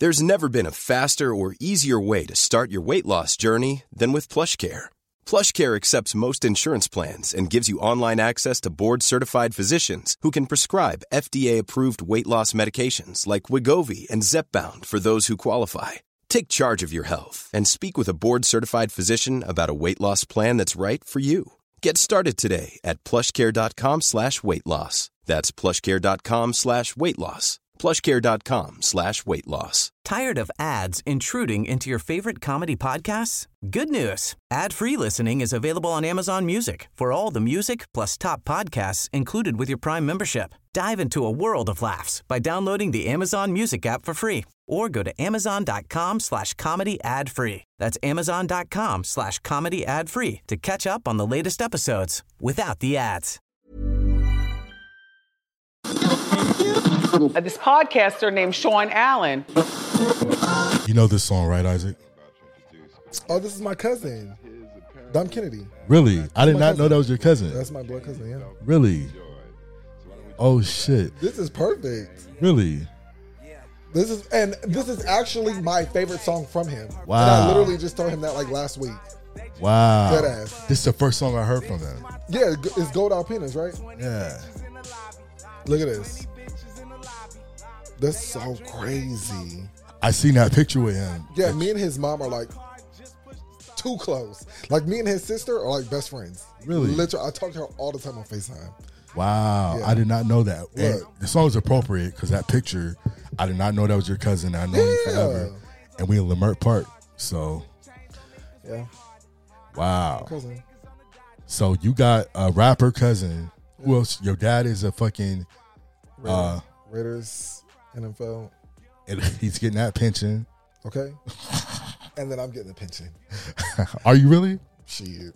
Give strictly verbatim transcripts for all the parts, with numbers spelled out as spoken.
There's never been a faster or easier way to start your weight loss journey than with PlushCare. PlushCare accepts most insurance plans and gives you online access to board-certified physicians who can prescribe F D A-approved weight loss medications like Wegovy and Zepbound for those who qualify. Take charge of your health and speak with a board-certified physician about a weight loss plan that's right for you. Get started today at plushcare.com slash weight loss. That's plushcare.com slash weight loss. plushcare.com slash weight loss. Tired of ads intruding into your favorite comedy podcasts? Good news. Ad-free listening is available on Amazon Music for all the music plus top podcasts included with your Prime membership. Dive into a world of laughs by downloading the Amazon Music app for free or go to amazon.com slash comedy ad free. That's amazon.com slash comedy ad free to catch up on the latest episodes without the ads. This podcaster named Sean Allen. You know this song, right, Isaac? Oh, this is my cousin, Dom Kennedy. Really? I did not cousin. know that was your cousin. That's my blood cousin, yeah. Really? Oh, shit. This is perfect. Really? This is, and this is actually my favorite song from him. Wow. And I literally just told him that like last week. Wow. Dead ass. This is the first song I heard from him. Yeah, it's Gold Alpinas, right? Yeah. Look at this. That's so crazy. I seen that picture with him. Yeah, me and his mom are like too close. Like me and his sister are like best friends. Really? Literally, I talk to her all the time on FaceTime. Wow. Yeah. I did not know that. And Look. the song is appropriate because that picture, I did not know that was your cousin. I know you Yeah. forever. And we in Lamert Park. So, Yeah, wow. cousin. So you got a rapper cousin. Who else? Your dad is a fucking, uh, Raiders, N F L. and he's getting that pension. Okay. And then I'm getting a pension. Are you really? Shit.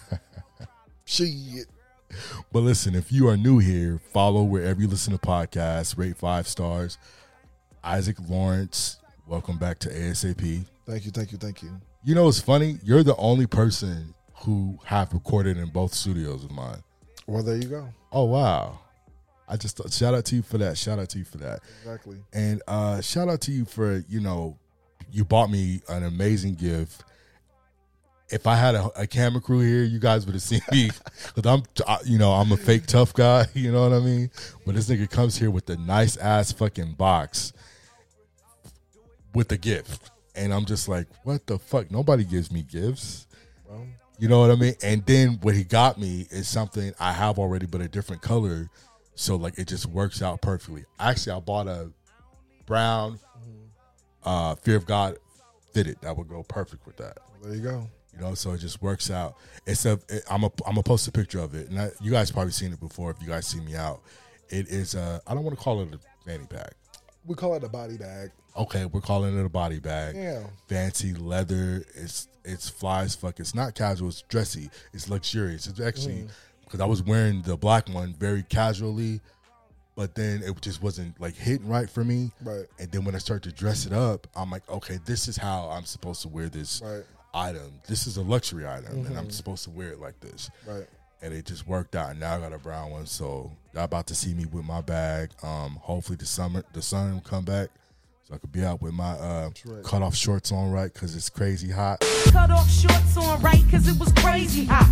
Shit. But listen, if you are new here, follow wherever you listen to podcasts, rate five stars. Isaac Lawrence, welcome back to ASAP. Thank you, thank you, thank you. You know what's funny? You're the only person who have recorded in both studios of mine. Well, there you go. Oh, wow. I just thought, shout out to you for that. Shout out to you for that. Exactly. And uh, shout out to you for, you know, you bought me an amazing gift. If I had a, a camera crew here, you guys would have seen me. Because I'm, I- you know, I'm a fake tough guy. You know what I mean? But this nigga comes here with a nice ass fucking box with a gift. And I'm just like, what the fuck? Nobody gives me gifts. Well, You know what I mean? And then what he got me is something I have already, but a different color. So, like, it just works out perfectly. Actually, I bought a brown uh, Fear of God fitted. That would go perfect with that. there you go. You know, so it just works out. It's a, it, I'm a, I'm gonna post a picture of it, and I, you guys probably seen it before. If you guys see me out, it is. A, I don't want to call it a fanny pack. We call it a body bag. Okay, we're calling it a body bag. Yeah. Fancy leather. It's it's fly as fuck. It's not casual. It's dressy. It's luxurious. It's actually because I was wearing the black one very casually, but then it just wasn't like hitting right for me. Right. And then when I start to dress it up, I'm like, okay, this is how I'm supposed to wear this Right. item. This is a luxury item, and I'm supposed to wear it like this. Right. And it just worked out. And now I got a brown one, so y'all about to see me with my bag. Um, hopefully the summer, the sun will come back, so I could be out with my uh, right. cut off shorts on right because it's crazy hot. Cut off shorts on right because it was crazy hot.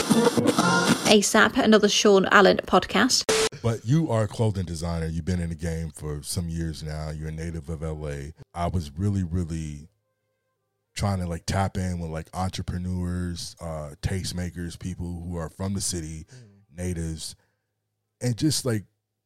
ASAP, another Sean Allen podcast. But you are a clothing designer. You've been in the game for some years now. You're a native of L A. I was really, really trying to like tap in with like entrepreneurs, uh, tastemakers, people who are from the city, natives, and just like,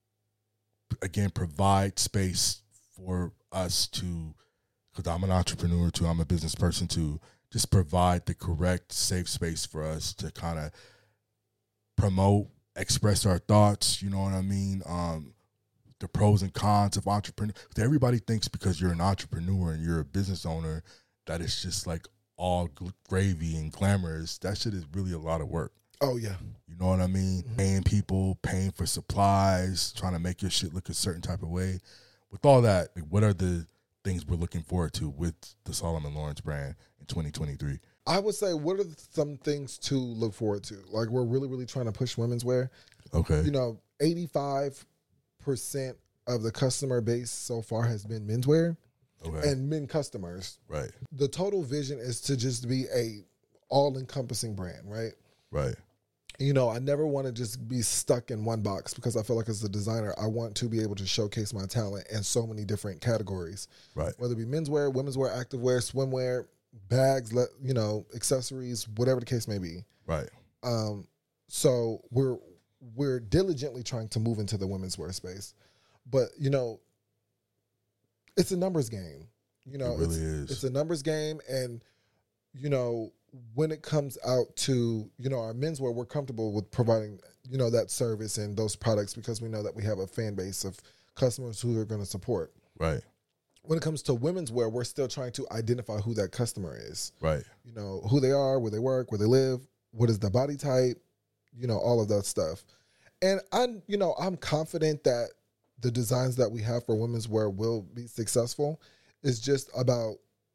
again, provide space for us to, because I'm an entrepreneur too, I'm a business person too, just provide the correct safe space for us to kind of promote, express our thoughts, you know what I mean? Um, the pros and cons of entrepreneur. Everybody thinks because you're an entrepreneur and you're a business owner that it's just like all gl- gravy and glamorous. That shit is really a lot of work. Oh, yeah. You know what I mean? Mm-hmm. Paying people, paying for supplies, trying to make your shit look a certain type of way. With all that, like, what are the things we're looking forward to with the Solomon Lawrence brand in twenty twenty-three? I would say, what are some things to look forward to? Like, we're really, really trying to push women's wear. Okay. You know, eighty-five percent of the customer base so far has been menswear. Okay. and men customers. Right. The total vision is to just be a all-encompassing brand, right? Right. You know, I never want to just be stuck in one box because I feel like as a designer, I want to be able to showcase my talent in so many different categories. Right. Whether it be menswear, women's wear, activewear, swimwear, bags, le- you know, accessories, whatever the case may be. Right. Um, so we're we're diligently trying to move into the women's wear space, but you know, it's a numbers game. You know, It really it's, is. It's a numbers game, and you know, when it comes out to, you know, our menswear, we're comfortable with providing, you know, that service and those products because we know that we have a fan base of customers who are going to support. Right. When it comes to women's wear, we're still trying to identify who that customer is. Right. You know, who they are, where they work, where they live, what is their body type, you know, all of that stuff. And I'm, you know, I'm confident that the designs that we have for women's wear will be successful. It's just about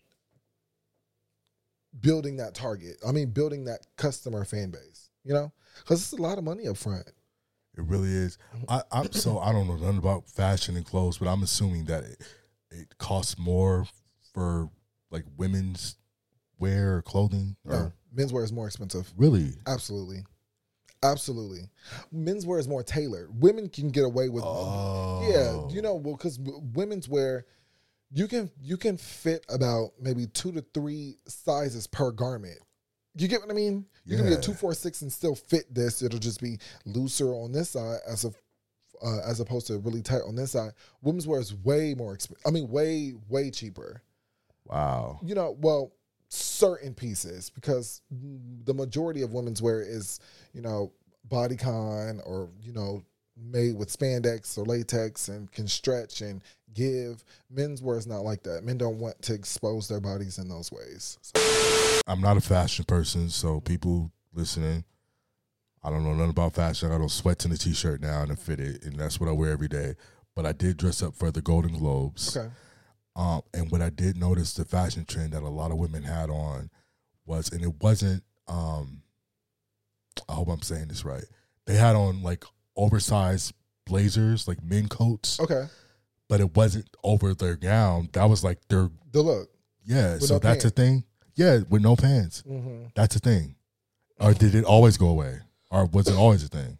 building that target. I mean, building that customer fan base, you know, because it's a lot of money up front. It really is. I, I'm so I don't know nothing about fashion and clothes, but I'm assuming that it, it costs more for like women's wear or clothing. Or No, menswear is more expensive. really? Absolutely. Absolutely. Menswear is more tailored. Women can get away with, Oh. yeah, you know, well, because women's wear, you can you can fit about maybe two to three sizes per garment. You get what I mean? You can be a Yeah. two, four, six and still fit this. It'll just be looser on this side as a, uh, as opposed to really tight on this side. Women's wear is way more expensive. I mean, way way cheaper. Wow. You know, well, certain pieces, because the majority of women's wear is, you know, bodycon or, you know, made with spandex or latex and can stretch and give. Men's wear is not like that. Men don't want to expose their bodies in those ways. So. I'm not a fashion person, so people listening, I don't know nothing about fashion. I got those sweats in a t-shirt now and a fitted, and that's what I wear every day. But I did dress up for the Golden Globes. Okay. Um, and what I did notice, the fashion trend that a lot of women had on was, and it wasn't, um, I hope I'm saying this right, they had on like oversized blazers, like men coats, Okay. but it wasn't over their gown. That was like their, The look. yeah, With so no that's pants. a thing. Yeah, with no pants. Mm-hmm. That's a thing. Or did it always go away? Or was it always a thing?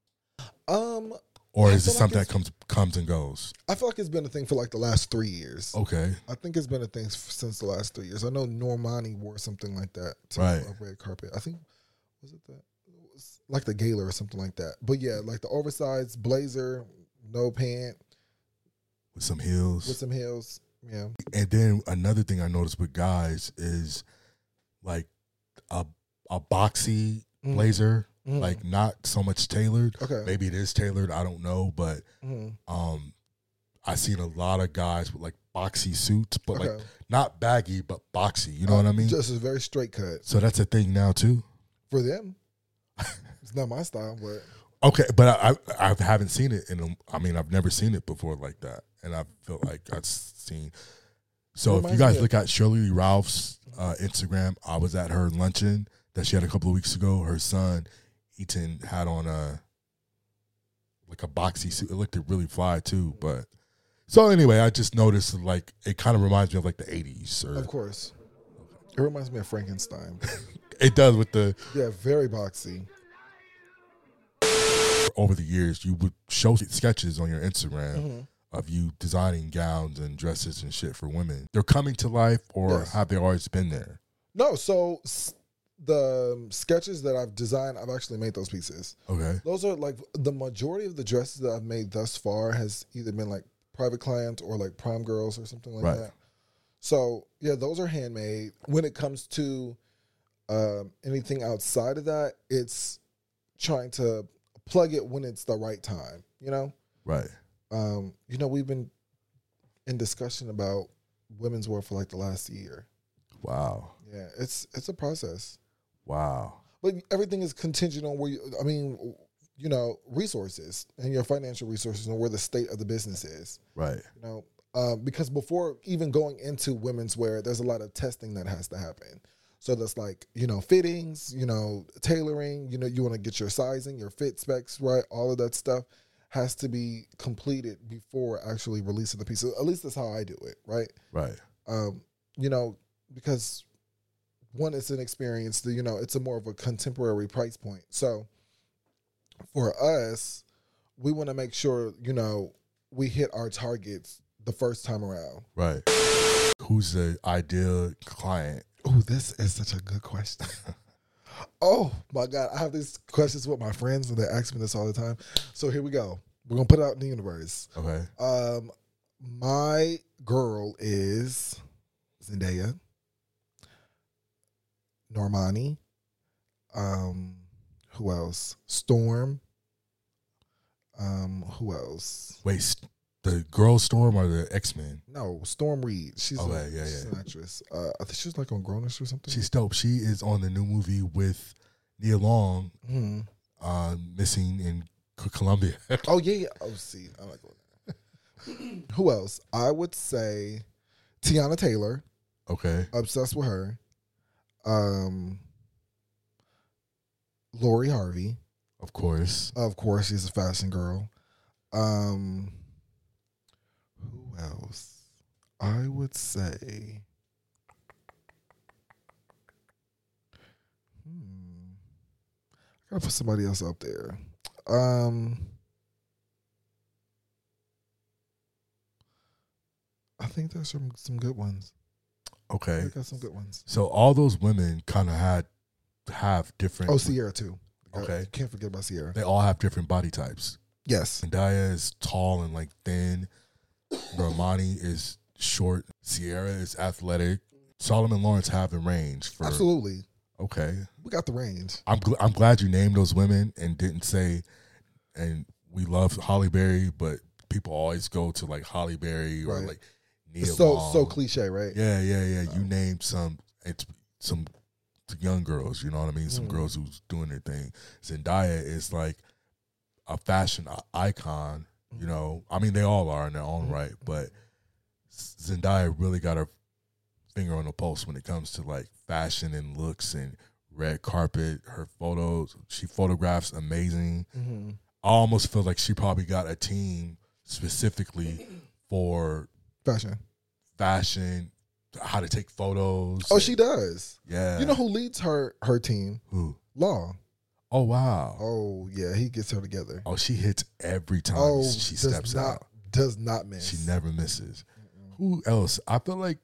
Um, Or I is it feel like something that it's- comes comes and goes? I feel like it's been a thing for like the last three years. Okay. I think it's been a thing f- since the last three years. I know Normani wore something like that to Right. a red carpet. I think, was it that? It was like the gala or something like that. But yeah, like the oversized blazer, no pant, With some heels. with some heels. Yeah. And then another thing I noticed with guys is like a a boxy Mhm. blazer, Mhm. like not so much tailored. Okay. Maybe it is tailored, I don't know, but Mhm. um I seen a lot of guys with like boxy suits, but like Okay. not baggy, but boxy. You know what I mean? Just a very straight cut. So that's a thing now too. For them. It's not my style, but Okay, but I, I I haven't seen it in. A, I mean, I've never seen it before like that, and I feel like I've seen. So if you Reminds guys me of- look at Shirley Lee Ralph's uh, Instagram, I was at her luncheon that she had a couple of weeks ago. Her son Eaton had on a like a boxy suit. It looked really fly too. But so anyway, I just noticed like it kind of reminds me of like the eighties, or of course. It reminds me of Frankenstein. it does with the. Yeah, very boxy. Over the years, you would show sketches on your Instagram. Mm-hmm. Of you designing gowns and dresses and shit for women. They're coming to life, or Yes. have they always been there? No, so s- the sketches that I've designed, I've actually made those pieces. Okay. Those are like the majority of the dresses that I've made thus far has either been like private client or like prom girls or something like Right. that. So yeah, those are handmade. When it comes to um, anything outside of that, it's trying to plug it when it's the right time, you know? Right. Um, you know, we've been in discussion about women's wear for like the last year. Wow. Yeah, it's it's a process. Wow. But everything is contingent on where you, I mean, you know, resources and your financial resources and where the state of the business is. Right. You know, um, because before even going into women's wear, there's a lot of testing that has to happen. So that's like, you know, fittings, you know, tailoring, you know, you want to get your sizing, your fit specs right, all of that stuff has to be completed before actually releasing the piece. At least that's how I do it, right? Right. Um, you know, because one, it's an experience. The, you know, it's a more of a contemporary price point. So for us, we want to make sure, you know, we hit our targets the first time around. Right. Who's the ideal client? Oh, this is such a good question. Oh my God, I have these questions with my friends and they ask me this all the time. So here we go. We're gonna put it out in the universe. Okay. Um, my girl is Zendaya, Normani. Um, who else? Storm. Um, who else? Wait, st- the Girl Storm or the X-Men? No, Storm Reed. She's, Okay, a, yeah, she's yeah. an actress. Uh, I think she was like on Grownish or something. She's dope. She is on the new movie with Nia Long, hmm uh, missing in C- Colombia. Oh yeah, yeah. Oh, see, I like going there. Who else? I would say Tiana Taylor. Okay. Obsessed with her. Um, Lori Harvey. Of course. Of course, she's a fashion girl. Um, who else? I would say. Hmm. I gotta put somebody else up there. Um, I think there's some some good ones. I Okay. got some good ones. So all those women kind of had have different. Oh, Sierra too. Okay. Uh, can't forget about Sierra. They all have different body types. Yes. Zendaya is tall and like thin. Normani is short. Sierra is athletic. Solomon Lawrence have the range for. Absolutely. Okay. We got the range. I'm gl- I'm glad you named those women and didn't say, and we love Halle Berry, but people always go to like Halle Berry or Right. like Nia It's so Long. so cliche, right? Yeah, yeah, yeah. You named some. It's some young girls. You know what I mean? Some Mhm. girls who's doing their thing. Zendaya is like a fashion i- icon. You know, I mean, they all are in their own right, but Zendaya really got her finger on the pulse when it comes to like fashion and looks and red carpet. Her photos, she photographs amazing. Mm-hmm. I almost feel like she probably got a team specifically for Fashion. fashion, how to take photos. Oh, she does. Yeah. You know who leads her her team? Who? Law. Oh, wow. Oh yeah, he gets her together. Oh, she hits every time Oh, she does steps not, out. Does not miss. She never misses. Who else? I feel like,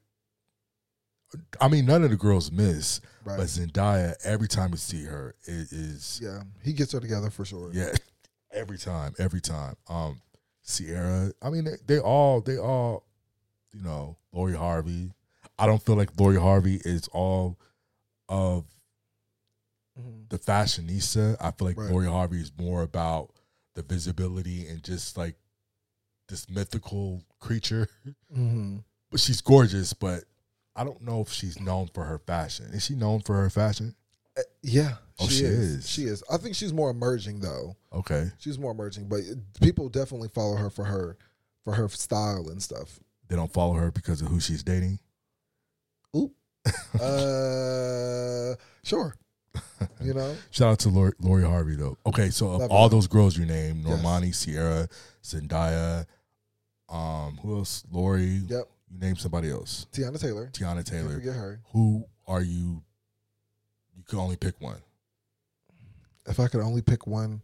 I mean, none of the girls miss, Right. but Zendaya, every time you see her, it is, Yeah, he gets her together for sure. yeah, every time, every time. Um, Sierra, I mean, they, they all, they all, you know, Lori Harvey. I don't feel like Lori Harvey is all of Mhm. the fashionista. I feel like Right. Lori Harvey is more about the visibility and just like this mythical creature. Mm-hmm. But she's gorgeous, but I don't know if she's known for her fashion. Is she known for her fashion? Uh, yeah, Oh, she is. She is. I think she's more emerging though. Okay. She's more emerging, but people definitely follow her for her for her style and stuff. They don't follow her because of who she's dating. Oop. uh, sure. You know. Shout out to Lori, Lori Harvey, though. Okay, so of Love all her. those girls you named, Yes. Normani, Sierra, Zendaya, um, who else? Lori. Yep. You named somebody else. Tiana Taylor. Tiana Can't Taylor. forget her. Who are you? You can only pick one. If I could only pick one,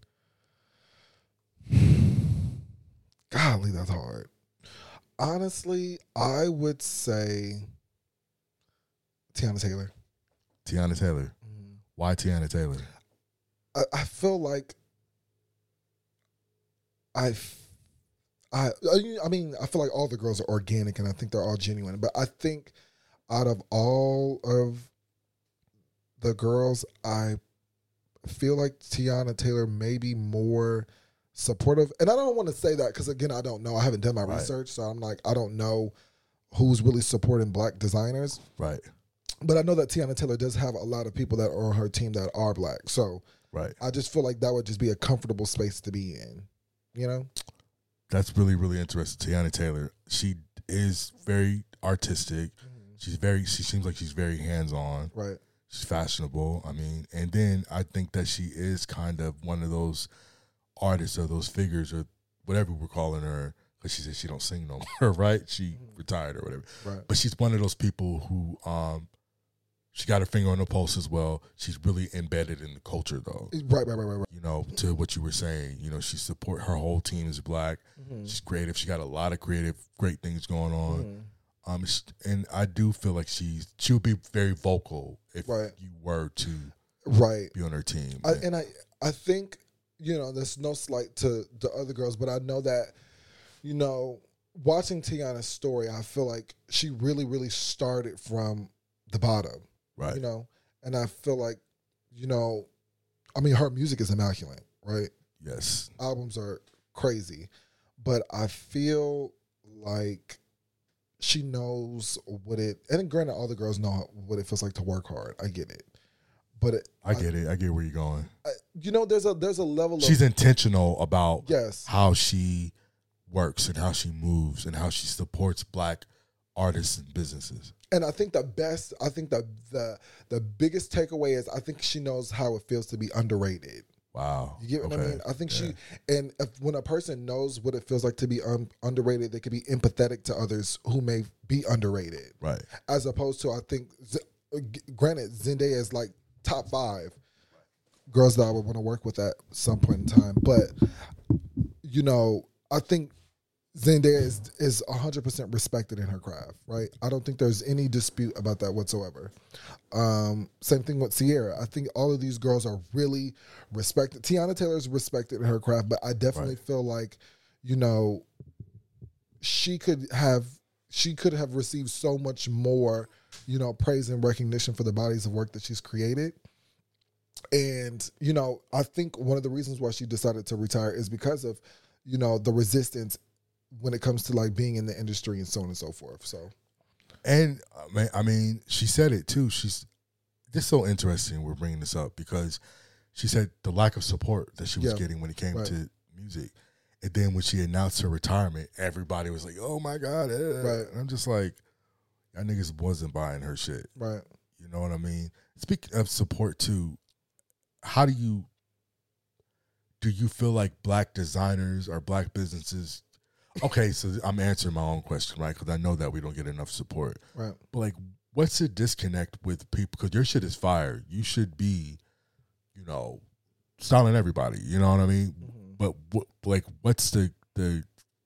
golly, that's hard. Honestly, I would say Tiana Taylor. Tiana Taylor. Why Tiana Taylor? I, I feel like I, I, I mean, I feel like all the girls are organic, and I think they're all genuine. But I think out of all of the girls, I feel like Tiana Taylor may be more supportive. And I don't want to say that because, again, I don't know. I haven't done my Right. research, so I'm like, I don't know who's really supporting black designers. Right. But I know that Tiana Taylor does have a lot of people that are on her team that are black. So Right. I just feel like that would just be a comfortable space to be in, you know? That's really, really interesting. Tiana Taylor. She is very artistic. She's very, she seems like she's very hands-on. Right. She's fashionable. I mean, and then I think that she is kind of one of those artists or those figures or whatever we're calling her, because she said she don't sing no more, right? She retired or whatever. Right. But she's one of those people who um, she got her finger on the pulse as well. She's really embedded in the culture, though. Right, right, right, right, right. You know, to what you were saying, you know, she support her whole team is black. Mm-hmm. She's creative. She got a lot of creative, great things going on. Mm-hmm. Um, and I do feel like she's she would be very vocal if right. you were to right be on her team. I, and I, I think, you know, there's no slight to the other girls, but I know that, you know, watching Tiana's story, I feel like she really, really started from the bottom. Right. You know, and I feel like, you know, I mean, her music is immaculate, right? Yes. Albums are crazy. But I feel like she knows what it, and granted, all the girls know what it feels like to work hard. I get it. But it, I get I, it. I get where you're going. I, you know, there's a there's a level of... She's intentional about yes. how she works and how she moves and how she supports black artists and businesses. And I think the best, I think the the the biggest takeaway is I think she knows how it feels to be underrated. Wow. You get what okay. I mean? I think yeah. she, and if, when a person knows what it feels like to be un, underrated, they can be empathetic to others who may be underrated. Right. As opposed to, I think, granted, Zendaya is like top five girls that I would want to work with at some point in time. But, you know, I think Zendaya is is one hundred percent respected in her craft, right? I don't think there's any dispute about that whatsoever. Um, same thing with Ciara. I think all of these girls are really respected. Tiana Taylor is respected in her craft, but I definitely right. feel like, you know, she could have she could have received so much more, you know, praise and recognition for the bodies of work that she's created. And, you know, I think one of the reasons why she decided to retire is because of, you know, the resistance when it comes to like being in the industry and so on and so forth. So, and I mean, she said it too. She's just so interesting. We're bringing this up because she said the lack of support that she was yeah. getting when it came right. to music, and then when she announced her retirement, everybody was like, "Oh my god!" Right. And I'm just like, y'all niggas wasn't buying her shit. Right. You know what I mean? Speaking of support too, how do you do you feel like black designers or black businesses? Okay, so I'm answering my own question, right? Because I know that we don't get enough support. Right. But, like, what's the disconnect with people? Because your shit is fire. You should be, you know, styling everybody. You know what I mean? Mm-hmm. But, what, like, what's the, the...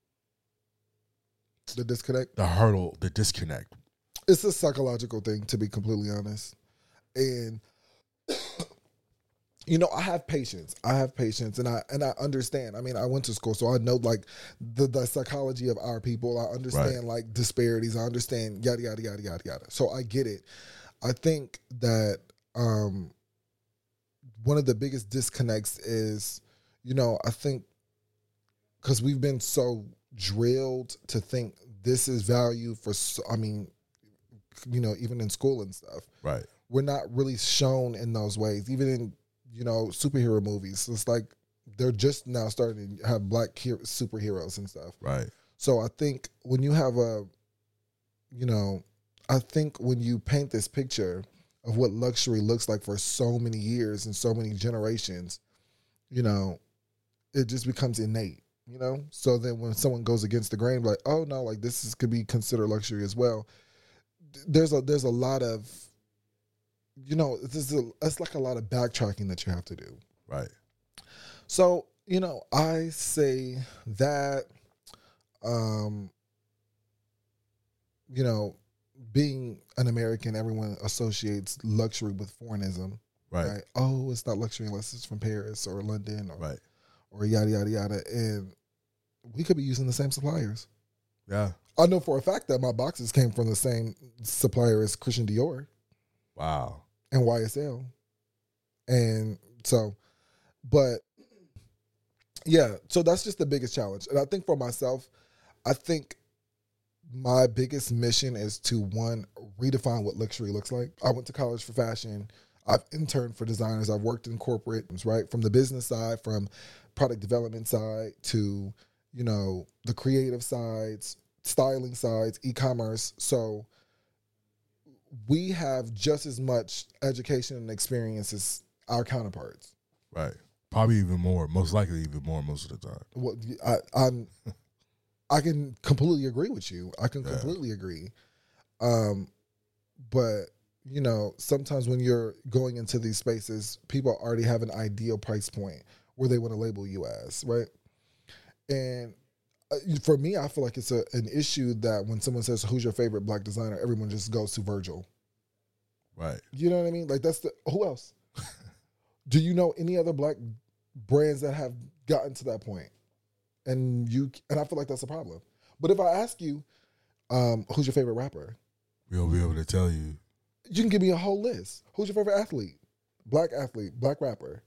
The disconnect? The hurdle, the disconnect. It's a psychological thing, to be completely honest. And... You know, I have patience. I have patience, and I and I understand. I mean, I went to school, so I know like the, the psychology of our people. I understand right. like disparities. I understand yada yada yada yada yada. So I get it. I think that um, one of the biggest disconnects is, you know, I think because we've been so drilled to think this is value for. I mean, you know, even in school and stuff. Right. We're not really shown in those ways, even in. You know, superhero movies. It's like they're just now starting to have black hero- superheroes and stuff. Right. So I think when you have a, you know, I think when you paint this picture of what luxury looks like for so many years and so many generations, you know, it just becomes innate, you know? So then when someone goes against the grain, like, oh no, like this is, could be considered luxury as well. There's a, there's a lot of, you know, it's, a, it's like a lot of backtracking that you have to do. Right. So, you know, I say that, um, you know, being an American, everyone associates luxury with foreignism. Right. right. Oh, it's not luxury unless it's from Paris or London or, right. or yada, yada, yada. And we could be using the same suppliers. Yeah. I know for a fact that my boxes came from the same supplier as Christian Dior. Wow. And Y S L. And so, but yeah, so that's just the biggest challenge. And I think for myself, I think my biggest mission is to, one, redefine what luxury looks like. I went to college for fashion. I've interned for designers. I've worked in corporate, right? From the business side, from product development side to, you know, the creative sides, styling sides, e-commerce. So we have just as much education and experience as our counterparts. Right. Probably even more. Most likely even more most of the time. Well, I, I'm, I can completely agree with you. I can Yeah. completely agree. Um, but you know, sometimes when you're going into these spaces, people already have an ideal price point where they want to label you as, right? And uh, for me, I feel like it's a, an issue that when someone says, "Who's your favorite black designer?" everyone just goes to Virgil. Right. You know what I mean? Like that's the who else? Do you know any other black brands that have gotten to that point? And you and I feel like that's a problem. But if I ask you, um, who's your favorite rapper? We'll be able to tell you. You can give me a whole list. Who's your favorite athlete? Black athlete, black rapper,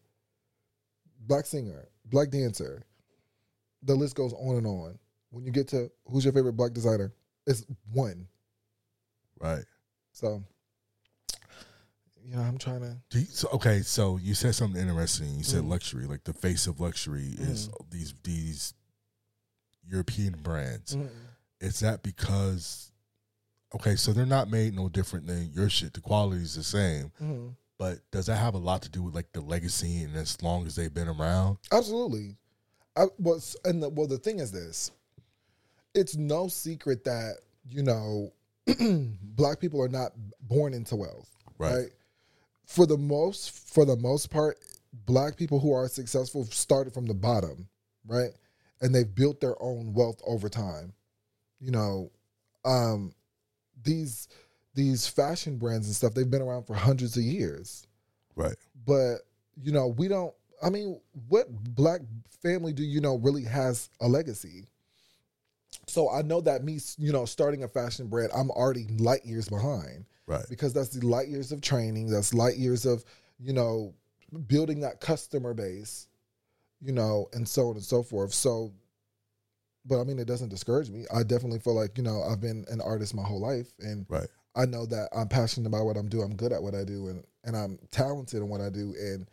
black singer, black dancer. The list goes on and on. When you get to who's your favorite black designer, it's one. Right. So, you know, I'm trying to. Do you, so, okay, so you said something interesting. You said Mhm. luxury, like the face of luxury is these these European brands. Mhm. Is that because, okay, so they're not made no different than your shit. The quality is the same. Mm-hmm. But does that have a lot to do with like the legacy and as long as they've been around? Absolutely. I was, and the, well, the thing is this: it's no secret that you know, black people are not born into wealth, Right. right? For the most, for the most part, black people who are successful started from the bottom, right? And they've built their own wealth over time. You know, um, these these fashion brands and stuff, they've been around for hundreds of years. Right. But, you know, we don't, I mean, what black family do you know really has a legacy? So I know that me, you know, starting a fashion brand, I'm already light years behind. Right. Because that's the light years of training, that's light years of, you know, building that customer base, you know, and so on and so forth. So, but I mean, it doesn't discourage me. I definitely feel like, you know, I've been an artist my whole life, and Right. I know that I'm passionate about what I'm doing. I'm good at what I do, and, and I'm talented in what I do. And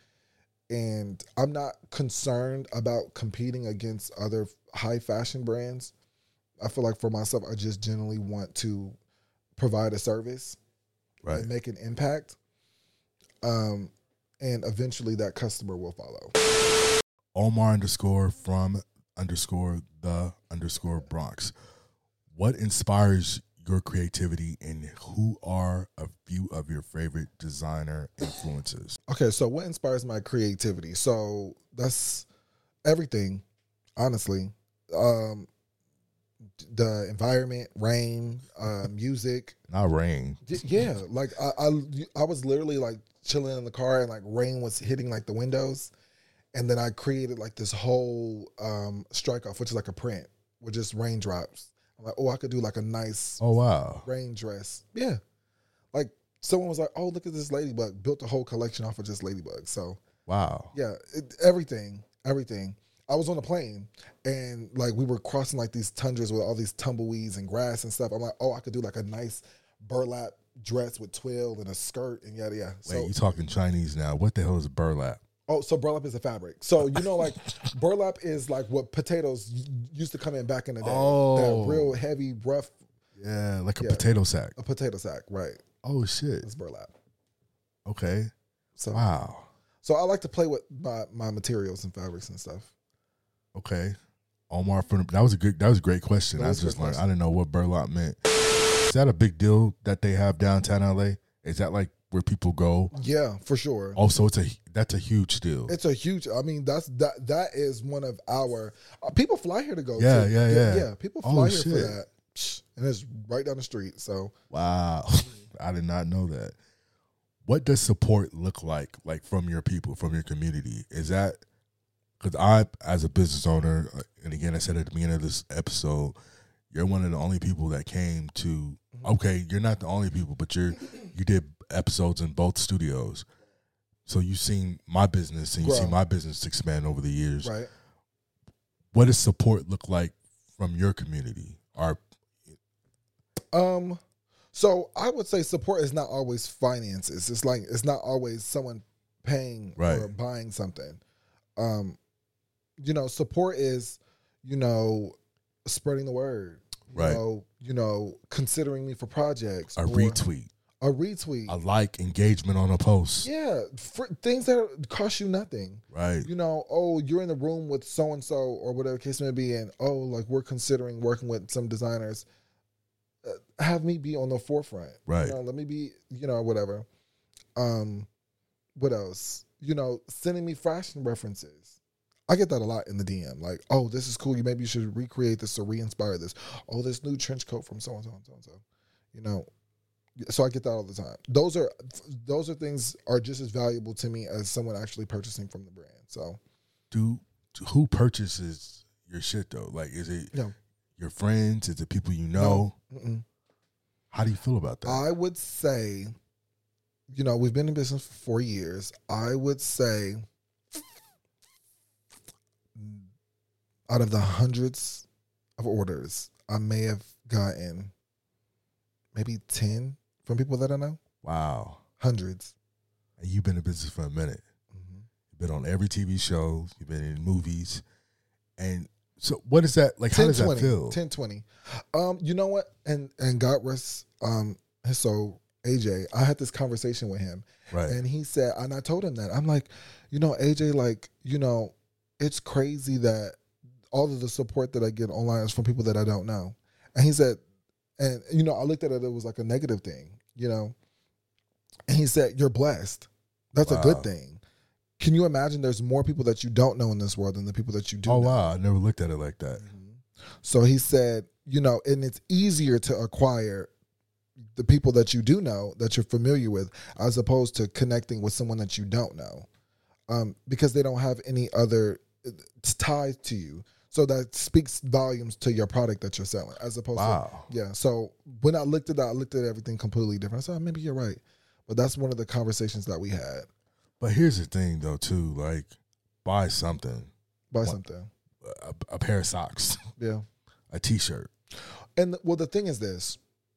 and I'm not concerned about competing against other high fashion brands. I feel like for myself, I just generally want to provide a service Right. and make an impact. Um, and eventually that customer will follow. Omar underscore from underscore the underscore Bronx. What inspires your creativity and who are a few of your favorite designer influences? Okay, so what inspires my creativity? So that's everything, honestly. Um, the environment, rain, uh, music. Not rain. Y- Yeah, like I, I, I was literally like chilling in the car and like rain was hitting like the windows, and then I created like this whole um, strike off, which is like a print with just raindrops. I'm like, oh, I could do like a nice Oh, wow. rain dress. Yeah, like someone was like, oh, look at this ladybug. Built a whole collection off of just ladybugs. So Wow. yeah, it, everything, everything. I was on a plane and like we were crossing like these tundras with all these tumbleweeds and grass and stuff. I'm like, oh, I could do like a nice burlap dress with twill and a skirt and yada yada. Wait, So, you talking Chinese now. What the hell is burlap? oh, so burlap is a fabric. So you know, like burlap is like what potatoes y- used to come in back in the day. Oh. That real heavy, rough, Yeah, like a Yeah. potato sack. a potato sack, right? Oh, shit. It's burlap. Okay. So, Wow. so I like to play with my, my materials and fabrics and stuff. Okay. Omar from that was a good that was a great question. That I was a just good learned I question. didn't know what burlap meant. Is that a big deal that they have downtown L A? Is that like where people go? Yeah, for sure. Also, it's a that's a huge deal. It's a huge. I mean, that's that. That is one of our uh, people fly here to go. Yeah, to. yeah, yeah. yeah. People Oh, fly here shit. for that, Psh, and it's right down the street. So Wow. I did not know that. What does support look like, like from your people, from your community? Is that, because I, as a business owner, uh, and again, I said at the beginning of this episode, you're one of the only people that came to, okay, you're not the only people, but you're, you did episodes in both studios. So you've seen my business and you've Grow. seen my business expand over the years. right. What does support look like from your community? Or, Um. So I would say support is not always finances. It's like it's not always someone paying Right. or buying something. Um, you know, support is, you know, spreading the word. You Right. know, you know, considering me for projects. a or retweet. a retweet, a like, engagement on a post. Yeah, for things that cost you nothing. Right. You know, oh, you're in the room with so and so or whatever the case may be, and oh, like we're considering working with some designers. Uh, have me be on the forefront. Right. You know, let me be. You know, whatever. Um, what else? You know, sending me fashion references. I get that a lot in the D M. Like, oh, this is cool. You maybe you should recreate this or re-inspire this. Oh, this new trench coat from so and so and so and so. You know. So I get that all the time. Those are those are things are just as valuable to me as someone actually purchasing from the brand. So, do who purchases your shit though? Like, is it yeah. your friends? Is it people you know? No. How do you feel about that? I would say, you know, we've been in business for four years. I would say, out of the hundreds of orders, I may have gotten maybe ten. From people that I know. Wow. Hundreds. And you've been in business for a minute. Mm-hmm. You've been on every T V show. You've been in movies. And so what is that, like, how does twenty, that feel? ten, twenty. Um, you know what? And and God rest um, his soul, A J, I had this conversation with him. Right. And he said, and I told him that. I'm like, you know, A J, like, you know, it's crazy that all of the support that I get online is from people that I don't know. And he said, and, you know, I looked at it, it was like a negative thing, you know. And he said, you're blessed. That's wow. a good thing. Can you imagine there's more people that you don't know in this world than the people that you do oh, know? Oh, wow. I never looked at it like that. Mm-hmm. So he said, you know, and it's easier to acquire the people that you do know, that you're familiar with, as opposed to connecting with someone that you don't know, um, because they don't have any other ties to you. So that speaks volumes to your product that you're selling, as opposed wow. to, yeah. So when I looked at that, I looked at everything completely different. I said, oh, maybe you're right. But that's one of the conversations that we had. But here's the thing, though, too. Like, buy something. Buy What, something. A, a pair of socks. Yeah. A T-shirt. And, well, the thing is this.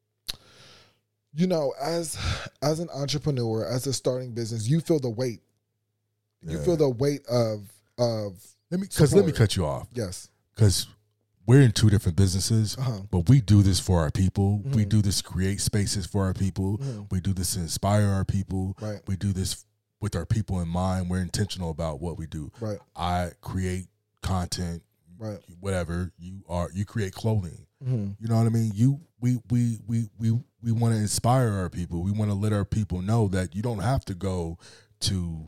You know, as as an entrepreneur, as a starting business, you feel the weight. You Yeah. feel the weight of of Let me, because let me cut you off. Yes. Because we're in two different businesses, Uh-huh. but we do this for our people. Mm-hmm. We do this to create spaces for our people. Mm-hmm. We do this to inspire our people. Right. We do this with our people in mind. We're intentional about what we do. Right. I create content. Right. Whatever you are, you create clothing. Mm-hmm. You know what I mean? You we we we we we want to inspire our people. We want to let our people know that you don't have to go to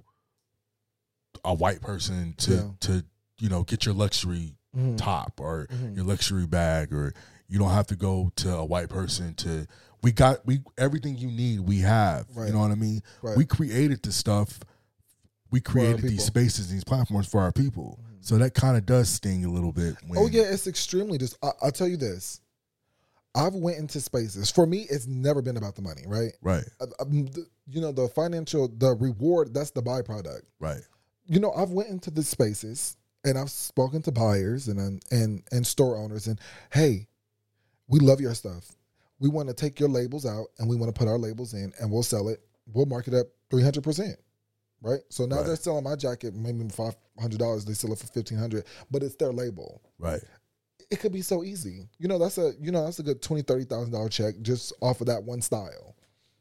a white person to Yeah. to you know get your luxury Mm-hmm. top or Mhm. your luxury bag, or you don't have to go to a white person to. We got we everything you need. We have. Right. You know what I mean? Right. We created the stuff. We created these people. spaces, these platforms for our people. So that kind of does sting a little bit. When, Oh yeah, it's extremely just. I, I'll tell you this. I've went into spaces. For me, it's never been about the money, right? Right. I, I, the, you know, the financial, the reward, that's the byproduct. Right. You know, I've went into the spaces and I've spoken to buyers and and and store owners, and hey, we love your stuff. We want to take your labels out and we want to put our labels in, and we'll sell it. We'll mark it up three hundred percent. Right? So now Right. they're selling my jacket maybe five hundred dollars. They sell it for fifteen hundred dollars, but it's their label. Right. It could be so easy. You know, that's a you know that's a good twenty thousand dollars, thirty thousand dollars check just off of that one style.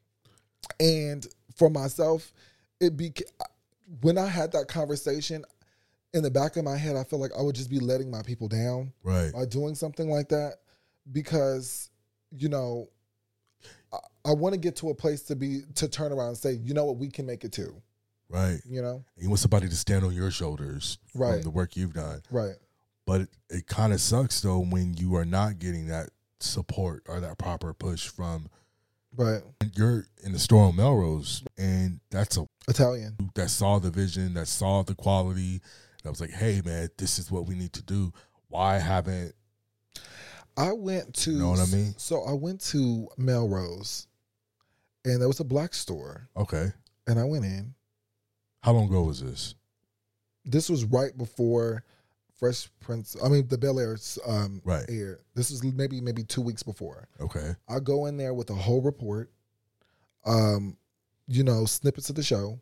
And for myself, it be when I had that conversation, in the back of my head, I feel like I would just be letting my people down Right. by doing something like that, because, you know, I, I want to get to a place to be to turn around and say, you know what, we can make it too. Right. You know? You want somebody to stand on your shoulders Right. from the work you've done. Right. But it, it kind of sucks, though, when you are not getting that support or that proper push from. Right. You're in the store on Melrose, and that's a Italian. that saw the vision, that saw the quality. That was like, hey, man, this is what we need to do. Why haven't. I went to. You know what I mean? So I went to Melrose, and there was a black store, Okay. and I went in. How long ago was this? This was right before Fresh Prince, I mean, the Bel Air um, Right. aired. This was maybe maybe two weeks before. Okay. I go in there with a whole report, um, you know, snippets of the show,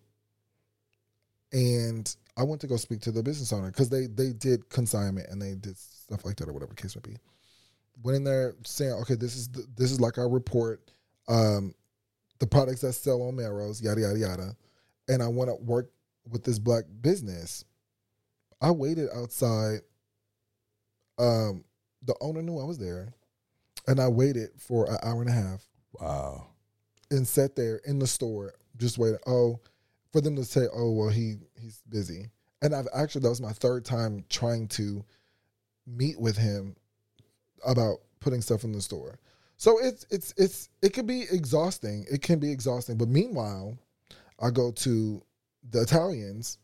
and I went to go speak to the business owner because they they did consignment and they did stuff like that or whatever the case may be. Went in there saying, okay, this is the, this is like our report. Um, the products that sell on Melrose, yada, yada, yada. And I want to work with this black business. I waited outside. Um, the owner knew I was there. And I waited for an hour and a half. Wow. And sat there in the store, just waiting. Oh, for them to say, oh, well, he he's busy. And I've actually, that was my third time trying to meet with him about putting stuff in the store. So it's it's it's it can be exhausting. It can be exhausting. But meanwhile, I go to the Italians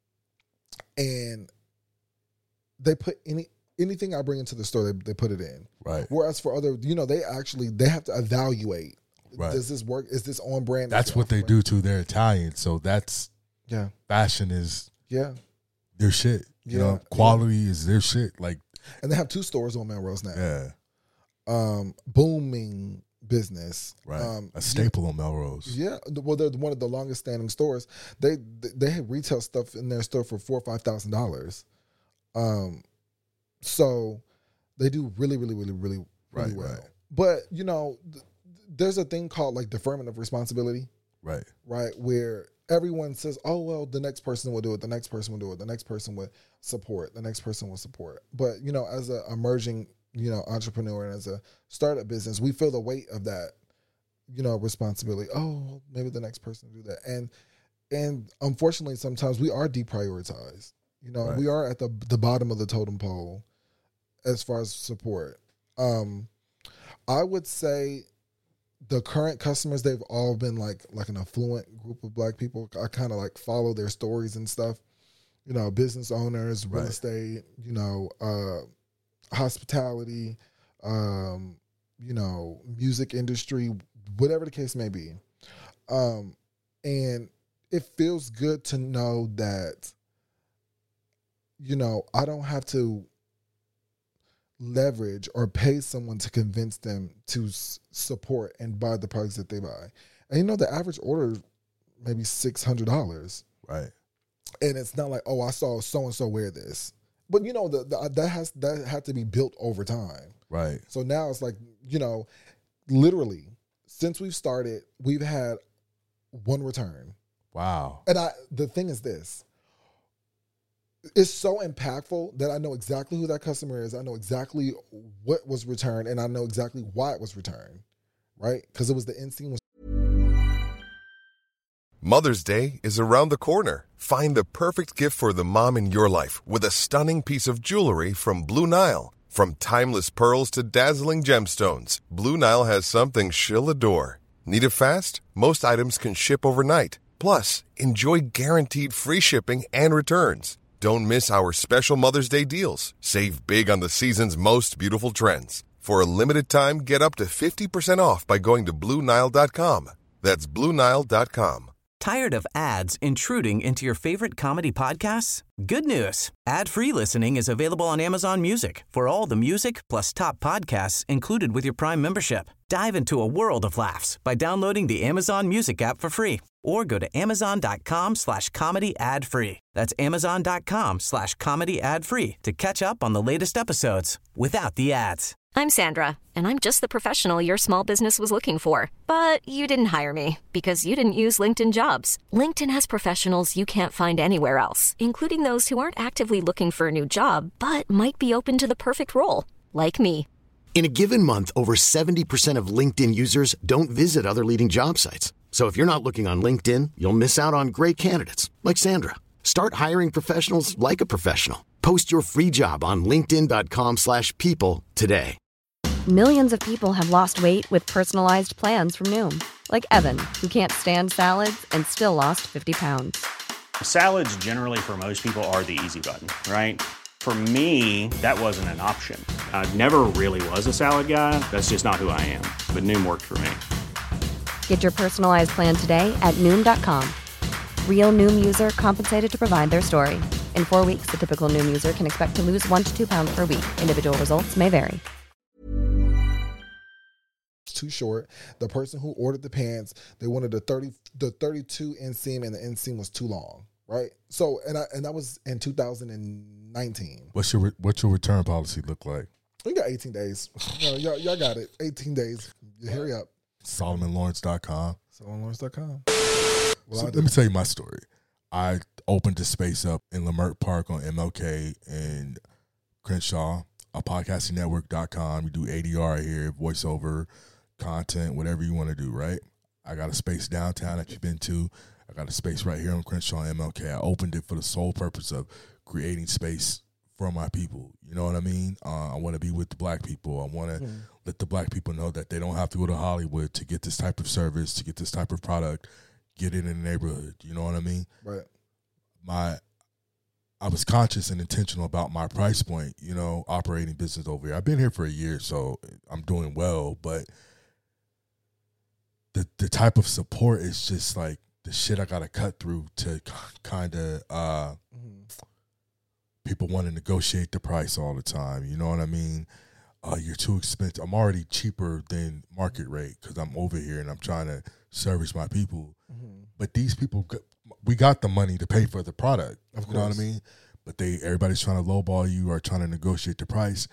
and they put any anything I bring into the store, they, they put it in. Right. Whereas for other, you know, they actually they have to evaluate. Right. Does this work? Is this on brand? That's what they brand? do too. They're Italian, so that's yeah. Fashion is yeah their shit. You yeah. know, quality yeah. is their shit. Like, and they have two stores on Melrose now. Yeah. Um, booming business. Right. Um, a staple yeah. on Melrose. Yeah. Well, they're one of the longest standing stores. They they have retail stuff in their store for four or five thousand dollars. Um, so they do really, really, really, really, really right, well. Right. But you know. Th- There's a thing called like deferment of responsibility. Right. Right. Where everyone says, oh, well, the next person will do it. The next person will do it. The next person will support. The next person will support. But, you know, as an emerging, you know, entrepreneur and as a startup business, we feel the weight of that, you know, responsibility. Oh, maybe the next person will do that. And, and unfortunately, sometimes we are deprioritized. You know, right. we are at the the bottom of the totem pole as far as support. Um, I would say, the current customers, they've all been like like an affluent group of black people. I kind of like follow their stories and stuff. You know, business owners, real right. estate, you know, uh, hospitality, um, you know, music industry, whatever the case may be. Um, and it feels good to know that, you know, I don't have to leverage or pay someone to convince them to s- support and buy the products that they buy. And you know, the average order maybe six hundred dollars. Right. And it's not like, oh, I saw so-and-so wear this. But you know, the, the, that has that had to be built over time. Right. So now it's like, you know, literally since we've started, we've had one return. Wow. And I the thing is this. It's so impactful that I know exactly who that customer is. I know exactly what was returned, and I know exactly why it was returned, right? Because it was the inseam was. Mother's Day is around the corner. Find the perfect gift for the mom in your life with a stunning piece of jewelry from Blue Nile. From timeless pearls to dazzling gemstones, Blue Nile has something she'll adore. Need it fast? Most items can ship overnight. Plus, enjoy guaranteed free shipping and returns. Don't miss our special Mother's Day deals. Save big on the season's most beautiful trends. For a limited time, get up to fifty percent off by going to Blue Nile dot com. That's Blue Nile dot com. Tired of ads intruding into your favorite comedy podcasts? Good news. Ad-free listening is available on Amazon Music for all the music plus top podcasts included with your Prime membership. Dive into a world of laughs by downloading the Amazon Music app for free or go to amazon.com slash comedy ad free. That's amazon.com slash comedy ad free to catch up on the latest episodes without the ads. I'm Sandra, and I'm just the professional your small business was looking for. But you didn't hire me because you didn't use LinkedIn Jobs. LinkedIn has professionals you can't find anywhere else, including those who aren't actively looking for a new job, but might be open to the perfect role, like me. In a given month, over seventy percent of LinkedIn users don't visit other leading job sites. So if you're not looking on LinkedIn, you'll miss out on great candidates like Sandra. Start hiring professionals like a professional. Post your free job on linkedin.com slash people today. Millions of people have lost weight with personalized plans from Noom. Like Evan, who can't stand salads and still lost fifty pounds. Salads generally for most people are the easy button, right? For me, that wasn't an option. I never really was a salad guy. That's just not who I am. But Noom worked for me. Get your personalized plan today at Noom dot com. Real Noom user compensated to provide their story. In four weeks, the typical Noom user can expect to lose one to two pounds per week. Individual results may vary. Too short. The person who ordered the pants, they wanted the thirty, the thirty-two inseam, and the inseam was too long, right? So, and I and that was in two thousand nineteen. What's your what's your return policy look like? We got eighteen days. You know, y'all, y'all got it. eighteen days. You hurry up. Solomon Lawrence dot com. Solomon Lawrence dot com. Well, so let me tell you my story. I opened a space up in Leimert Park on M L K and Crenshaw, a podcasting network dot com. We do A D R here, voiceover, content, whatever you want to do, right? I got a space downtown that you've been to. I got a space right here on Crenshaw and M L K. I opened it for the sole purpose of creating space for my people. You know what I mean? Uh, I want to be with the black people. I want to mm. let the black people know that they don't have to go to Hollywood to get this type of service, to get this type of product, get it in the neighborhood. You know what I mean? Right. My, I was conscious and intentional about my price point, you know, operating business over here. I've been here for a year, so I'm doing well, but the the type of support is just like the shit I got to cut through to kind of uh, mm-hmm. people want to negotiate the price all the time. You know what I mean? Uh, you're too expensive. I'm already cheaper than market rate because I'm over here and I'm trying to service my people. Mm-hmm. But these people, we got the money to pay for the product. Of you know course. what I mean? But they, everybody's trying to lowball you or trying to negotiate the price.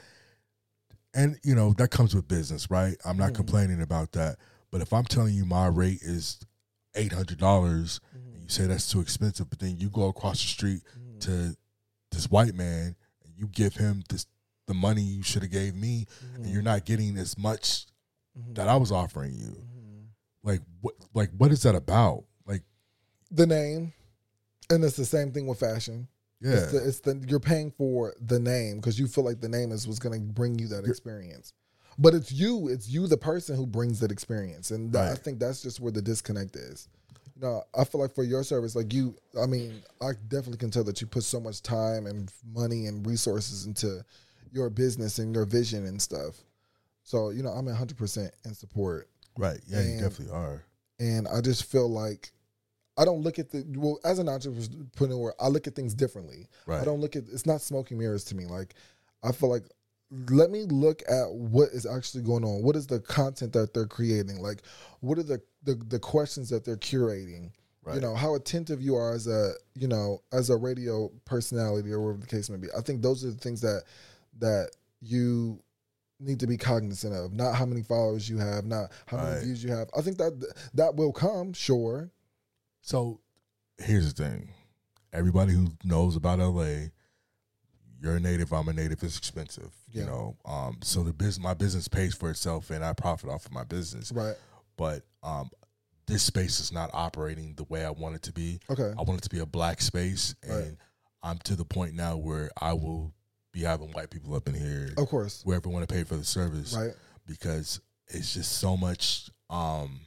And, you know, that comes with business, right? I'm not mm-hmm. complaining about that. But if I'm telling you my rate is eight hundred dollars, mm-hmm. and you say that's too expensive, but then you go across the street mm-hmm. to this white man and you give him this the money you should have gave me, mm-hmm. and you're not getting as much mm-hmm. that I was offering you. Mm-hmm. Like what? Like what is that about? Like the name, and it's the same thing with fashion. Yeah, it's the, it's the you're paying for the name because you feel like the name is what's going to bring you that you're, experience. But it's you, it's you, the person who brings that experience, and that, right. I think that's just where the disconnect is. You know, I feel like for your service, like you, I mean, I definitely can tell that you put so much time and money and resources into your business and your vision and stuff. So, you know, I'm one hundred percent in support. Right. Yeah, and, you definitely are. And I just feel like I don't look at the, well, as an entrepreneur, I look at things differently. Right. I don't look at, it's not smoke and mirrors to me. Like, I feel like, let me look at what is actually going on. What is the content that they're creating? Like, what are the, the, the questions that they're curating? Right. You know, how attentive you are as a, you know, as a radio personality or whatever the case may be. I think those are the things that, that you need to be cognizant of. Not how many followers you have, not how many right. views you have. I think that that will come, sure. So here's the thing. Everybody who knows about L A, you're a native, I'm a native, it's expensive. Yeah. You know, um, so the business, my business pays for itself and I profit off of my business. Right. But um, this space is not operating the way I want it to be. Okay. I want it to be a black space, and right. I'm to the point now where I will be having white people up in here. Of course. Whoever want to pay for the service. Right. Because it's just so much um,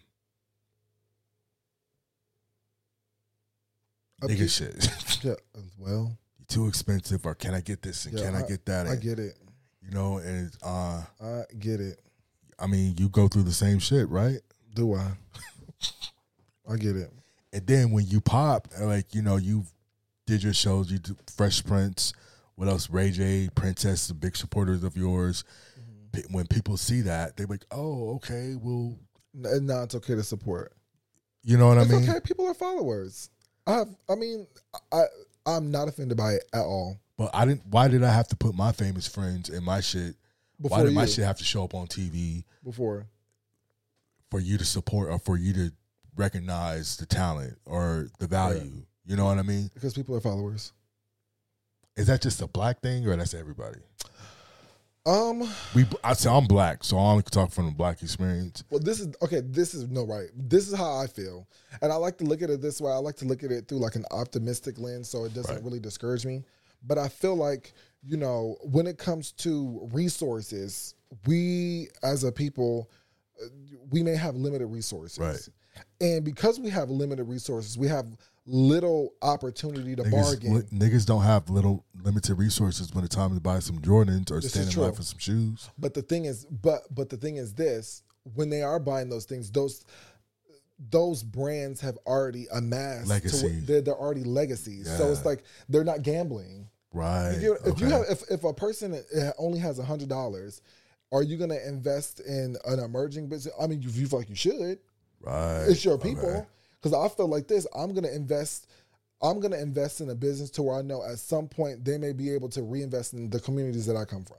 nigga shit. Yeah, well. Too expensive, or can I get this and yeah, can I, I get that? I and, get it. You know, and uh, I get it. I mean, you go through the same shit, right? Do I? I get it. And then when you pop, like, you know, you did your shows, you do Fresh Prince, what else? Ray J, Princess, the big supporters of yours. Mm-hmm. When people see that, they're like, oh, okay, well. No, no, it's okay to support. You know what it's I mean? Okay, people are followers. I have, I mean, I. I'm not offended by it at all. But I didn't. Why did I have to put my famous friends in my shit? Before why did you. my shit have to show up on T V? Before. For you to support or for you to recognize the talent or the value. Yeah. You know what I mean? Because people are followers. Is that just a black thing or that's everybody? Um, we. I say I'm black, so I only can talk from the black experience. Well, this is okay. This is no right. This is how I feel, and I like to look at it this way. I like to look at it through like an optimistic lens, so it doesn't right. really discourage me. But I feel like, you know, when it comes to resources, we as a people, we may have limited resources, right? And because we have limited resources, we have little opportunity to niggas, bargain. Li- niggas don't have little limited resources when it's time to buy some Jordans or this stand in line for some shoes. But the thing is, but but the thing is this: when they are buying those things, those those brands have already amassed legacy. To, they're, they're already legacies. Yeah. So it's like they're not gambling, right? You know, if okay. you have, if if a person only has a hundred dollars, are you going to invest in an emerging business? I mean, you, you feel like you should. Right. It's your people. Okay. Because I feel like this, I'm gonna invest. I'm gonna invest in a business to where I know at some point they may be able to reinvest in the communities that I come from.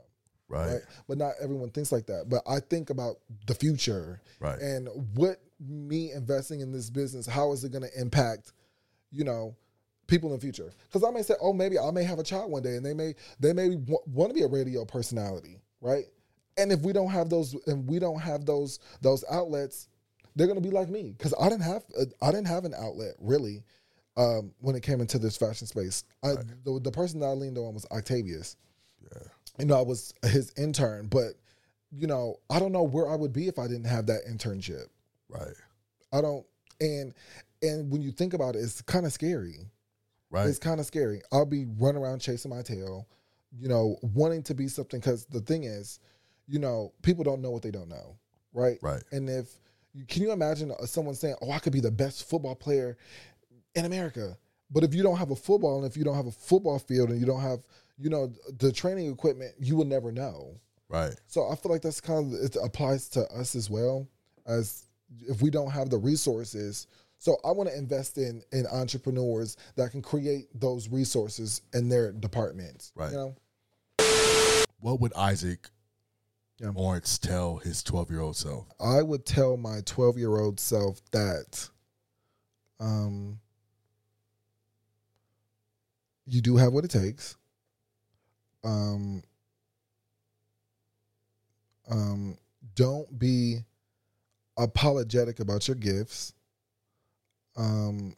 Right. right. But not everyone thinks like that. But I think about the future. Right. And what me investing in this business, how is it going to impact, you know, people in the future? Because I may say, oh, maybe I may have a child one day, and they may they may w- want to be a radio personality, right? And if we don't have those, and we don't have those those outlets, they're going to be like me, because I didn't have a, I didn't have an outlet really um, when it came into this fashion space. I, right. the, the person that I leaned on was Octavius. Yeah. You know, I was his intern, but you know, I don't know where I would be if I didn't have that internship. Right. I don't, and and when you think about it, it's kind of scary. Right. It's kind of scary. I'll be running around chasing my tail, you know, wanting to be something, because the thing is, you know, people don't know what they don't know, right? Right. And if, can you imagine someone saying, oh, I could be the best football player in America, but if you don't have a football, and if you don't have a football field, and you don't have, you know, the training equipment, you will never know. Right. So I feel like that's kind of, it applies to us as well, as if we don't have the resources. So I want to invest in in entrepreneurs that can create those resources in their departments. Right. You know? What would Isaac yeah. Lawrence tell his twelve-year-old self? I would tell my twelve-year-old self that um, you do have what it takes. Um, um, don't be apologetic about your gifts. Um,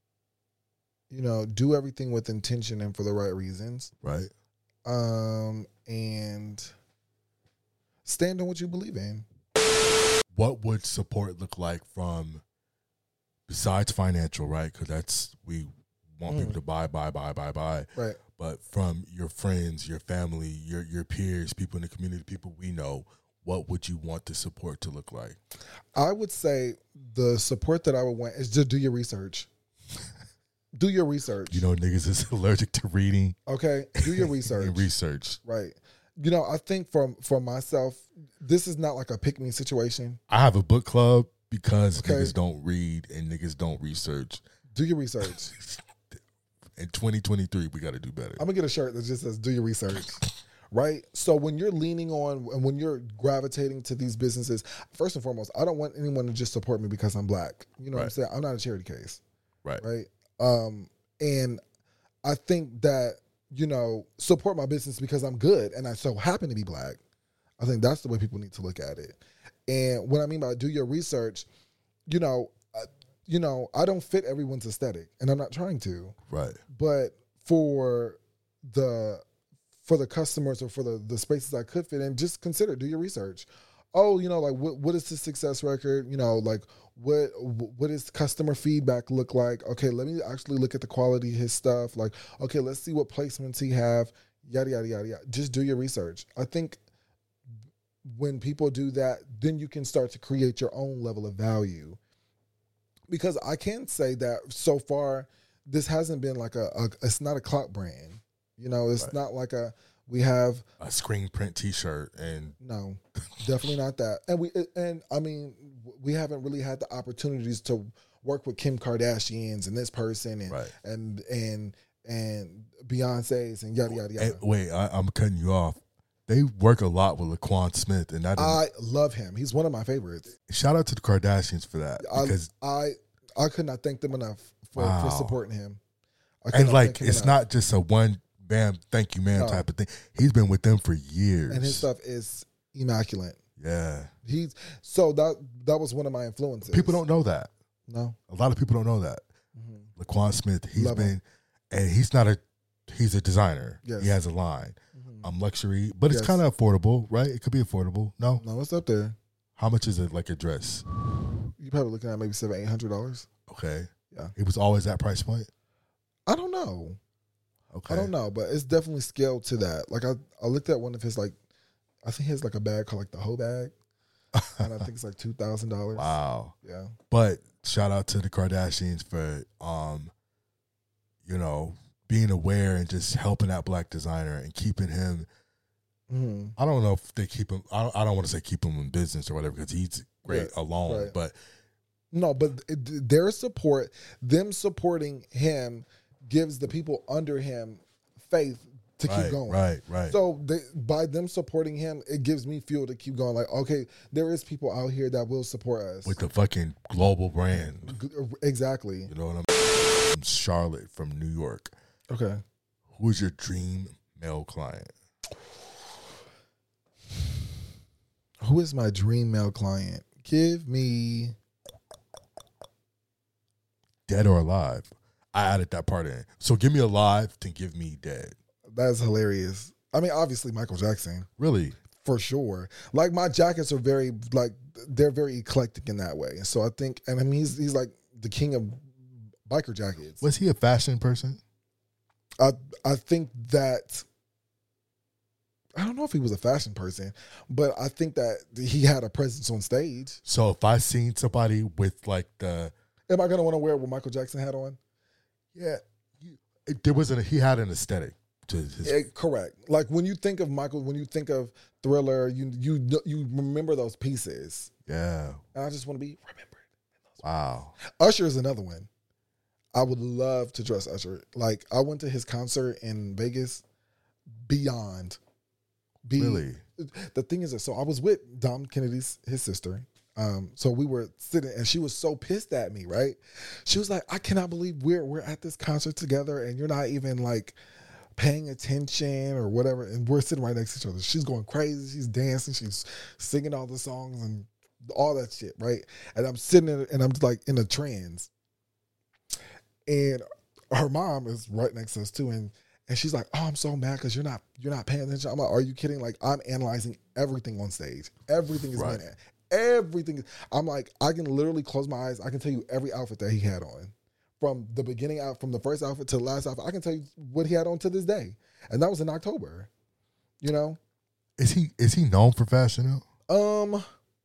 you know, do everything with intention and for the right reasons. Right. Um, and stand on what you believe in. What would support look like from, besides financial, right? Because that's, we want mm. people to buy, buy, buy, buy, buy. Right. But from your friends, your family, your your peers, people in the community, people we know, what would you want the support to look like? I would say the support that I would want is just do your research. Do your research. You know, niggas is allergic to reading. Okay, do your research. And research. Right. You know, I think for, for myself, this is not like a pick-me situation. I have a book club because okay. niggas don't read and niggas don't research. Do your research. In twenty twenty-three, we got to do better. I'm going to get a shirt that just says, do your research. Right? So when you're leaning on and when you're gravitating to these businesses, first and foremost, I don't want anyone to just support me because I'm black. You know right. what I'm saying? I'm not a charity case. Right. Right? Um, and I think that, you know, support my business because I'm good and I so happen to be black. I think that's the way people need to look at it. And what I mean by do your research, you know, uh, you know, I don't fit everyone's aesthetic and I'm not trying to. Right. But for the for the customers or for the, the spaces I could fit in, just consider, do your research. Oh, you know, like what what is the success record? You know, like what what does customer feedback look like? Okay, let me actually look at the quality of his stuff. Like, okay, let's see what placements he have. Yada yada yada yada. Just do your research. I think when people do that, then you can start to create your own level of value. Because I can say that so far, this hasn't been like a, a it's not a clout brand. You know, it's right. not like a, we have a screen print T-shirt and no, definitely not that. And we, and I mean, we haven't really had the opportunities to work with Kim Kardashians and this person and, right. and, and, and Beyonce's and yada, yada, yada. Hey, wait, I, I'm cutting you off. They work a lot with Laquan Smith, and that I love him. He's one of my favorites. Shout out to the Kardashians for that. Because I, I, I could not thank them enough for, wow. for supporting him. And like, it's enough. Not just a one bam, thank you, ma'am no. type of thing. He's been with them for years. And his stuff is immaculate. Yeah. He's so that that was one of my influences. People don't know that. No. A lot of people don't know that. Mm-hmm. Laquan Smith, he's Love been him. And he's not a he's a designer. Yes. He has a line. Mm-hmm. Um luxury, but it's yes. kind of affordable, right? It could be affordable. No? No, it's up there. How much is it like a dress? You're probably looking at maybe seven, eight hundred dollars. Okay. Yeah. It was always that price point? I don't know. Okay. I don't know, but it's definitely scaled to that. Like I, I looked at one of his like, I think he has like a bag called like the Ho bag, and I think it's like two thousand dollars. Wow. Yeah. But shout out to the Kardashians for, um, you know, being aware and just helping that black designer and keeping him. Mm-hmm. I don't know if they keep him. I don't, I don't want to say keep him in business or whatever because he's great right. alone, right. but. No, but their support, them supporting him, gives the people under him faith to right, keep going. Right, right. So they, by them supporting him, it gives me fuel to keep going. Like, okay, there is people out here that will support us. With the fucking global brand. Exactly. You know what I'm saying? I'm Charlotte from New York. Okay. Who is your dream male client? Who is my dream male client? Give me... Dead or alive? I added that part in. So give me alive to give me dead. That's hilarious. I mean, obviously Michael Jackson. Really? For sure. Like, my jackets are very, like, they're very eclectic in that way. So I think, and I mean, he's, he's like the king of biker jackets. Was he a fashion person? I I think that, I don't know if he was a fashion person, but I think that he had a presence on stage. So if I seen somebody with like the... Am I going to want to wear what Michael Jackson had on? Yeah. You, it, there wasn't, a, he had an aesthetic to his... It, correct. Like when you think of Michael, when you think of Thriller, you you you remember those pieces. Yeah. And I just want to be remembered. Wow. Usher is another one. I would love to dress Usher. Like, I went to his concert in Vegas. Beyond. Be, really? The thing is, that, so I was with Dom Kennedy's, his sister. Um, so we were sitting, and she was so pissed at me, right? She was like, I cannot believe we're we're at this concert together, and you're not even, like, paying attention or whatever. And we're sitting right next to each other. She's going crazy. She's dancing. She's singing all the songs and all that shit, right? And I'm sitting in, and I'm, like, in a trance. And her mom is right next to us too, and and she's like, "Oh, I'm so mad because you're not you're not paying attention." I'm like, "Are you kidding?" Like, I'm analyzing everything on stage. Everything is right. being, everything. I'm like, I can literally close my eyes. I can tell you every outfit that he had on, from the beginning out, from the first outfit to the last outfit. I can tell you what he had on to this day, and that was in October. You know, is he is he known for fashion though? Um,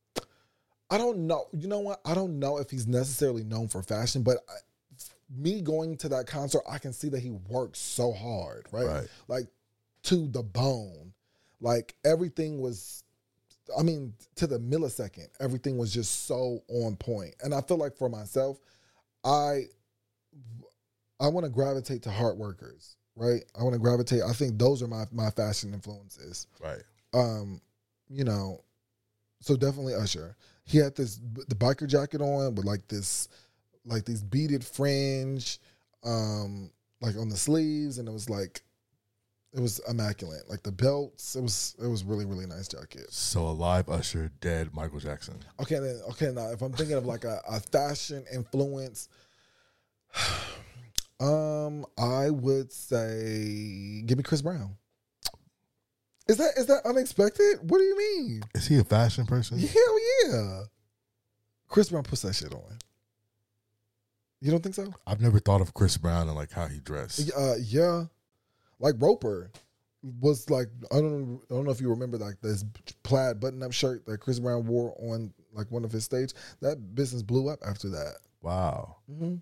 I don't know. You know what? I don't know if he's necessarily known for fashion, but. I, me going to that concert, I can see that he works so hard, right? Right. Like, to the bone. Like, everything was, I mean, to the millisecond, everything was just so on point. And I feel like for myself, I I want to gravitate to hard workers, right? I want to gravitate, I think those are my, my fashion influences. Right. Um, you know, so definitely Usher. He had this, the biker jacket on with like this, like these beaded fringe, um, like on the sleeves, and it was like, it was immaculate. Like the belts, it was it was really really nice jacket. So alive Usher, dead Michael Jackson. Okay, then okay now if I'm thinking of like a, a fashion influence, um, I would say give me Chris Brown. Is that is that unexpected? What do you mean? Is he a fashion person? Hell yeah, Chris Brown puts that shit on. You don't think so? I've never thought of Chris Brown and like how he dressed. Uh, yeah, like Roper was like I don't I don't know if you remember like this plaid button up shirt that Chris Brown wore on like one of his stage. That business blew up after that. Wow. Mm-hmm.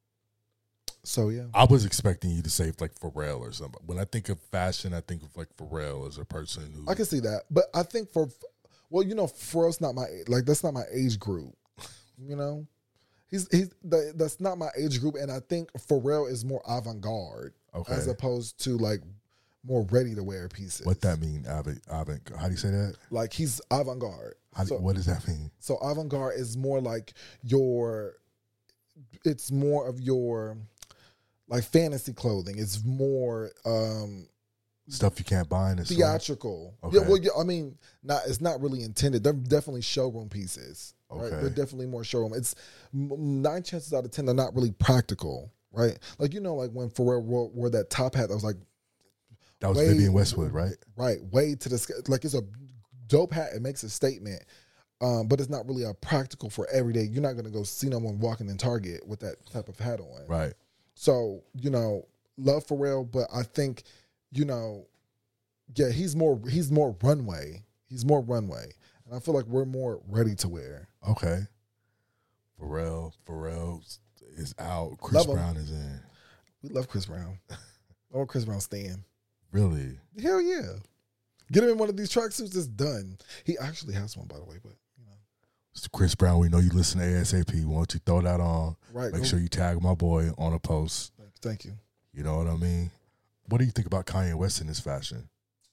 So yeah, I was expecting you to say like Pharrell or something. When I think of fashion, I think of like Pharrell as a person who I can see that, but I think for well, you know, Pharrell's not my like that's not my age group. You know. He's he's the, that's not my age group, and I think Pharrell is more avant-garde okay. as opposed to like more ready-to-wear pieces. What that mean? Avant, avant, how do you say that? Like he's avant-garde. How do, so, what does that mean? So avant-garde is more like your. It's more of your, like fantasy clothing. It's more um, stuff you can't buy in the theatrical. Store? Okay. Yeah, well, yeah, I mean, not it's not really intended. They're definitely showroom pieces. Okay. Right? They're definitely more showroom. It's nine chances out of ten they're not really practical, right? Like you know, like when Pharrell wore, wore that top hat that was like that was way, Vivienne Westwood, right? Right, way to the sky. Like it's a dope hat. It makes a statement, um, but it's not really a practical for everyday. You're not gonna go see no one walking in Target with that type of hat on, right? So you know, love Pharrell, but I think you know, yeah, he's more he's more runway. He's more runway. And I feel like we're more ready to wear. Okay. Pharrell, Pharrell is out. Chris Brown is in. We love Chris Brown. Oh, Chris Brown stand. Really? Hell yeah. Get him in one of these tracksuits, it's done. He actually has one, by the way, but you know. Mister Chris Brown, we know you listen to ASAP. Why don't you throw that on? Right. Make go. sure you tag my boy on a post. Thank you. You know what I mean? what do you think about Kanye West in his fashion?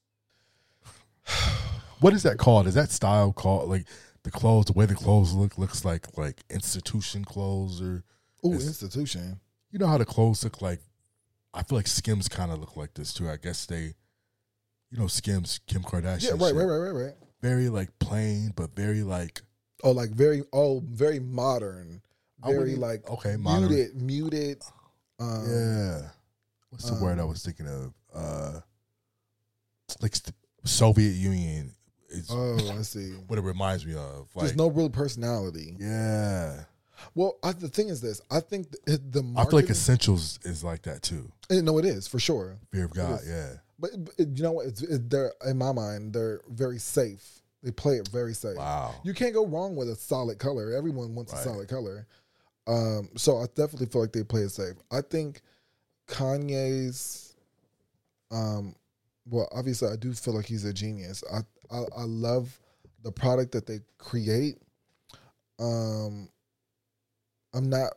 What is that called? Is that style called like the clothes? The way the clothes look looks like like institution clothes or oh institution. You know how the clothes look like? I feel like Skims kind of look like this too. I guess they, you know, Skims, Kim Kardashian. Yeah, right, shit. right, right, right, right. Very like plain, but very like oh, like very oh, very modern. Very like okay, modern. muted, muted. Um, yeah. What's the um, word I was thinking of? Uh, like st- Soviet Union. Is oh, I see. What it reminds me of. Like, There's no real personality. Yeah. Well, I, the thing is this. I think the, the marketing, I feel like Essentials is like that too. And, no, it is for sure. Fear of God, yeah. But, but you know what? It's, it, they're in my mind, they're very safe. They play it very safe. Wow. You can't go wrong with a solid color. Everyone wants Right. a solid color. Um, so I definitely feel like they play it safe. I think Kanye's, um, well, obviously I do feel like he's a genius. I I, I love the product that they create. Um, I'm not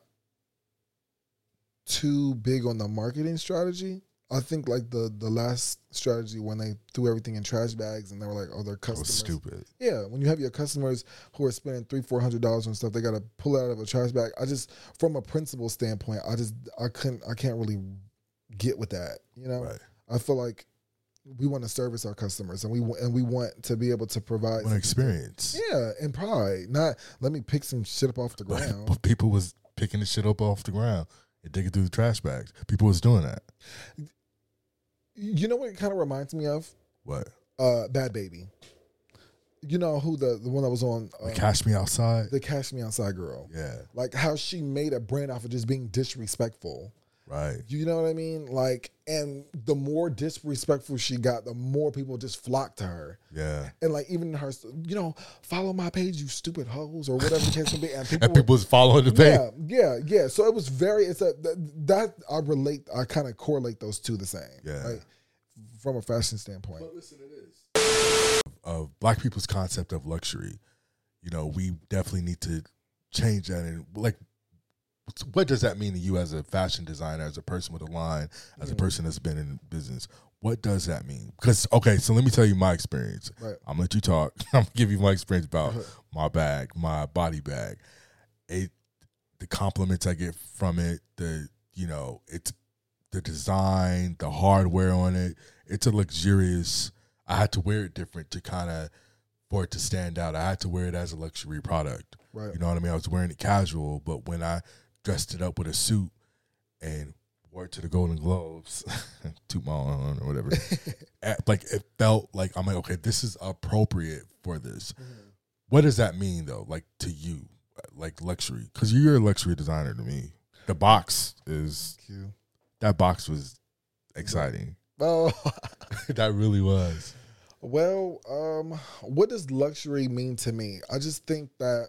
too big on the marketing strategy. I think like the the last strategy when they threw everything in trash bags and they were like, oh, their customers. That was stupid. Yeah, when you have your customers who are spending three, four hundred dollars on stuff, they got to pull it out of a trash bag. I just, from a principle standpoint, I just I couldn't I can't really get with that. You know, Right. I feel like we want to service our customers and we and we want to be able to provide An experience. Yeah, and pride. Not let me pick some shit up off the But, ground. but people was picking the shit up off the ground and digging through the trash bags. People was doing that. You know what it kind of reminds me of? What? Uh, Bad Baby. You know who the the one that was on uh, The Cash Me Outside? the Cash Me Outside girl. Yeah. Like how she made a brand off of just being disrespectful. Right. You know what I mean? Like, and the more disrespectful she got, the more people just flocked to her. Yeah. And like even her, you know, follow my page, you stupid hoes, or whatever the case may be. And people, And people were, was following the page. yeah, yeah, yeah. So it was very. It's a that, that I relate. I kind of correlate those two the same. Yeah. Right? From a fashion standpoint. But listen, it is. Of black people's concept of luxury, you know, we definitely need to change that. And like, what does that mean to you as a fashion designer, as a person with a line, as a person that's been in business? What does that mean? Because, okay, so let me tell you my experience. Right. I'm going to let you talk. I'm going to give you my experience about my bag, my body bag. It, the compliments I get from it, the, you know, it's the design, the hardware on it. It's a luxurious, I had to wear it different to kind of, for it to stand out. I had to wear it as a luxury product. Right. You know what I mean? I was wearing it casual, but when I dressed it up with a suit and wore it to the Golden Globes, toot my own horn or whatever, like it felt like, I'm like, okay, this is appropriate for this. Mm-hmm. What does that mean though? Like to you, like luxury? Because you're a luxury designer to me. The box is, Cute. That box was exciting. Oh, that really was. Well, um, what does luxury mean to me? I just think that,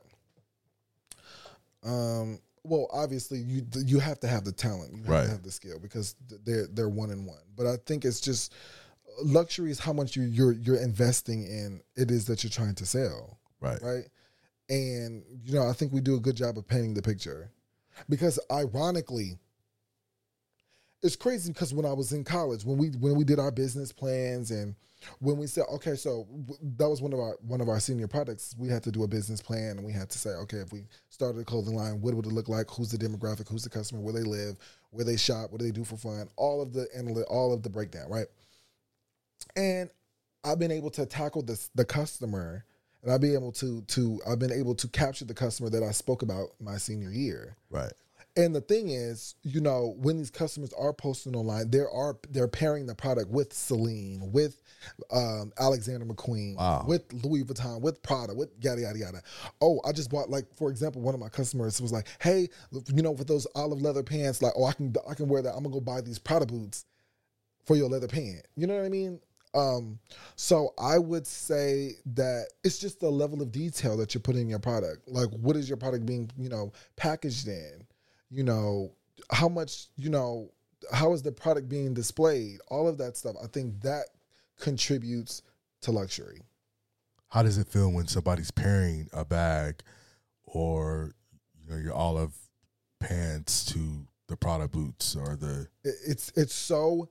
um, well, obviously you you have to have the talent, you have Right. to have the skill because they're they're one in one. But I think it's just luxury is how much you, you're you're investing in it is that you're trying to sell, Right. right? And you know, I think we do a good job of painting the picture because ironically. It's crazy because when I was in college, when we when we did our business plans and when we said, okay, so w- that was one of our one of our senior products, we had to do a business plan and we had to say, okay, if we started a clothing line, what would it look like? Who's the demographic? Who's the customer? Where they live? Where they shop? What do they do for fun? All of the analy- all of the breakdown, right? And I've been able to tackle this the customer, and I've been able to to I've been able to capture the customer that I spoke about my senior year. Right. And the thing is, you know, when these customers are posting online, there are they're pairing the product with Celine, with um, Alexander McQueen, Wow. with Louis Vuitton, with Prada, with yada yada yada. Oh, I just bought, like, for example, one of my customers was like, "Hey, you know, with those olive leather pants, like, oh, I can I can wear that. I'm gonna go buy these Prada boots for your leather pant." You know what I mean? Um, so I would say that it's just the level of detail that you're putting in your product. Like, what is your product being, you know, packaged in? You know, how much, you know, how is the product being displayed? All of that stuff. I think that contributes to luxury. How does it feel when somebody's pairing a bag or, you know, your olive pants to the Prada boots or the... It- It's it's so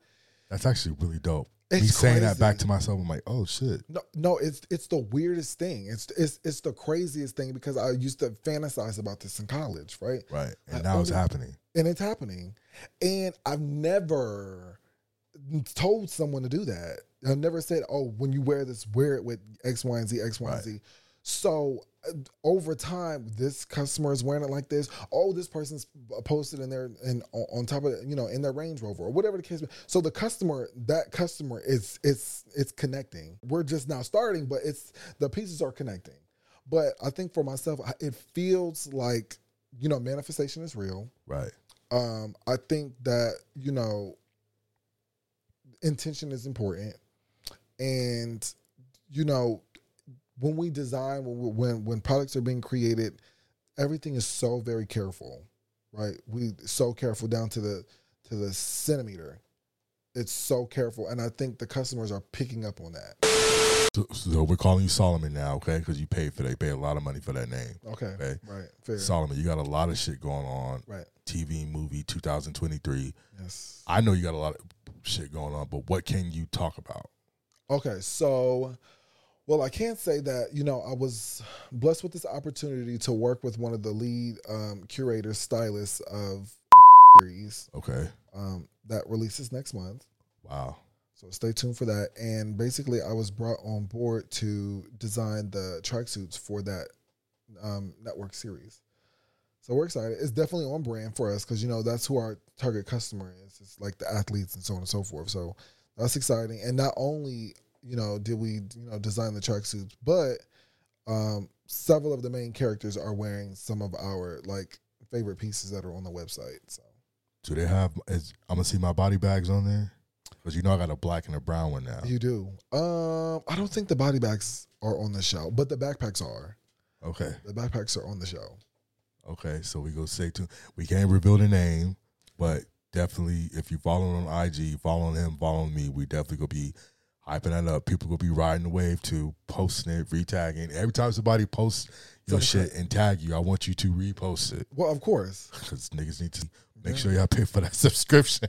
That's actually really dope. It's Me saying crazy. that back to myself, I'm like, oh shit. No, no, it's it's the weirdest thing. It's it's it's the craziest thing because I used to fantasize about this in college, right? Right. And I now it's only- happening. And it's happening. And I've never told someone to do that. I've never said, oh, when you wear this, wear it with X, Y, and Z, X, Y, and Z. So uh, over time, this customer is wearing it like this. Oh, this person's posted in their in on top of you know in their Range Rover or whatever the case. May be. So the customer, that customer is it's it's connecting. We're just now starting, but it's the pieces are connecting. But I think for myself, it feels like you know manifestation is real. Right. Um, I think that you know intention is important, and you know. When we design, when, when when products are being created, everything is so very careful, right? We so careful down to the to the centimeter. It's so careful, and I think the customers are picking up on that. So, so we're calling you Solomon now, okay? Because you paid for that. You paid a lot of money for that name. Okay, okay? right. Fair. Solomon, you got a lot of shit going on. Right. T V, movie, two thousand twenty-three. Yes. I know you got a lot of shit going on, but what can you talk about? Okay, so... Well, I can't say that, you know, I was blessed with this opportunity to work with one of the lead um, curators, stylists of series. Okay. Um, that releases next month. Wow. So stay tuned for that. And basically, I was brought on board to design the tracksuits for that um, network series. So we're excited. It's definitely on brand for us because, you know, that's who our target customer is. It's like the athletes and so on and so forth. So that's exciting. And not only... You know, did we, you know, design the tracksuits? But um, several of the main characters are wearing some of our like favorite pieces that are on the website. So, do they have? Is, I'm gonna see my body bags on there because you know I got a black and a brown one now. You do. Um, I don't think the body bags are on the show, but the backpacks are. Okay. The backpacks are on the show. Okay, so we go stay tuned. We can't reveal the name, but definitely if you follow on I G, following him, following me, we definitely gonna be hyping that up. People will be riding the wave too, posting it, retagging. Every time somebody posts your shit and tag you, I want you to repost it. Well, of course. Because niggas need to make yeah. sure y'all pay for that subscription.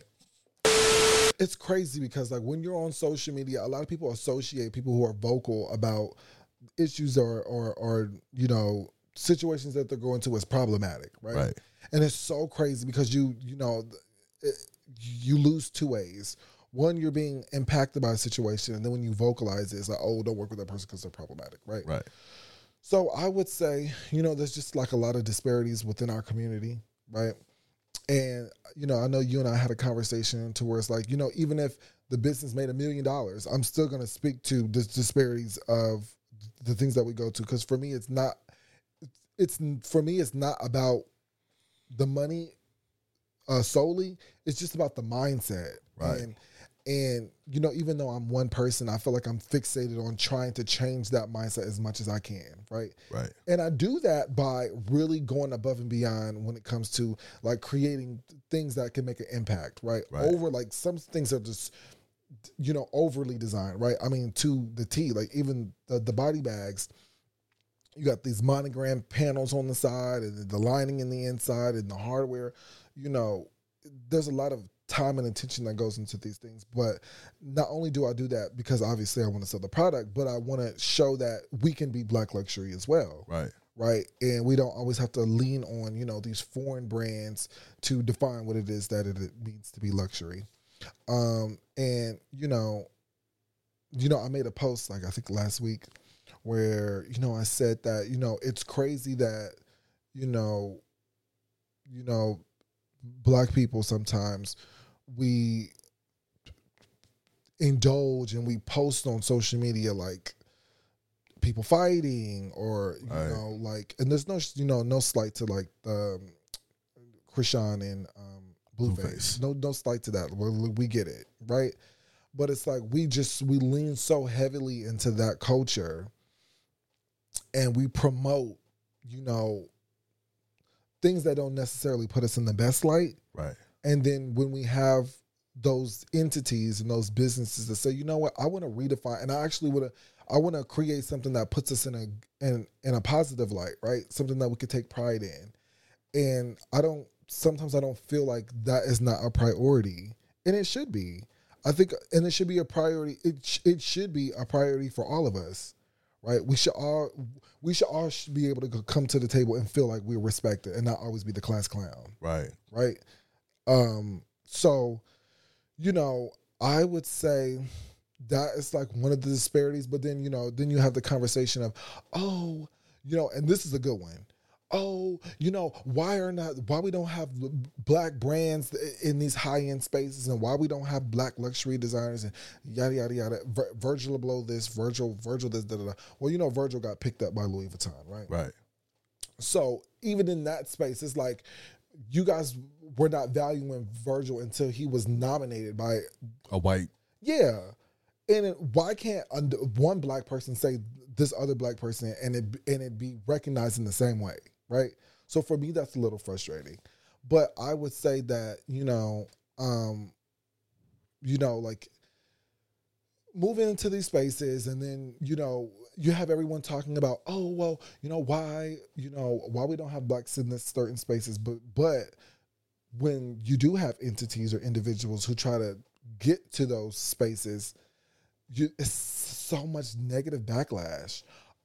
It's crazy because like when you're on social media, a lot of people associate people who are vocal about issues or, or, or you know, situations that they're going to as problematic, right? Right. And it's so crazy because you, you know, it, you lose two ways. One, you're being impacted by a situation, and then when you vocalize it, it's like, oh, don't work with that person because they're problematic, right? Right. So I would say, you know, there's just like a lot of disparities within our community, right? And, you know, I know you and I had a conversation to where it's like, you know, even if the business made a million dollars, I'm still going to speak to the disparities of the things that we go to. Because for me, it's not, it's, for me, it's not about the money uh, solely. It's just about the mindset. Right. And, And, you know, even though I'm one person, I feel like I'm fixated on trying to change that mindset as much as I can, right? Right. And I do that by really going above and beyond when it comes to, like, creating things that can make an impact, right? Right. Over, like, some things are just, you know, overly designed, right? I mean, to the T, like, even the, the body bags, you got these monogram panels on the side and the lining in the inside and the hardware, you know, there's a lot of time and attention that goes into these things. But not only do I do that because obviously I want to sell the product, but I want to show that we can be Black luxury as well. Right. Right. And we don't always have to lean on, you know, these foreign brands to define what it is that it means to be luxury. Um, and, you know, you know, I made a post like I think last week where, you know, I said that, you know, it's crazy that, you know, you know, Black people sometimes we indulge and we post on social media like people fighting or you right. know like, and there's no you know no slight to like um, Krishan and um, Blueface. Blueface. No no slight to that. We, we get it, right? But it's like we just we lean so heavily into that culture, and we promote you know things that don't necessarily put us in the best light. Right. And then when we have those entities and those businesses that say, you know what, I want to redefine, and I actually want to, I want to create something that puts us in a in in a positive light, right? Something that we could take pride in. And I don't, sometimes I don't feel like that is not a priority, and it should be. I think, and it should be a priority. It sh- it should be a priority for all of us, right? We should all we should all should be able to go, come to the table and feel like we're respected and not always be the class clown, Right. right? Um, so, you know, I would say that is like one of the disparities. But then, you know, then you have the conversation of, oh, you know, and this is a good one. Oh, you know, why are not why we don't have black brands in these high end spaces, and why we don't have black luxury designers and yada yada yada. Vir- Virgil Abloh this, Virgil Virgil this, da da da. Well, you know, Virgil got picked up by Louis Vuitton, right? Right. So even in that space, it's like you guys were not valuing Virgil until he was nominated by a white. Yeah, and it, why can't one black person say this other black person and it and it be recognized in the same way? Right. So for me, that's a little frustrating. But I would say that, you know, um, you know, like moving into these spaces and then, you know, you have everyone talking about, oh, well, you know, why, you know, why we don't have blacks in this certain spaces. But but when you do have entities or individuals who try to get to those spaces, you, it's so much negative backlash.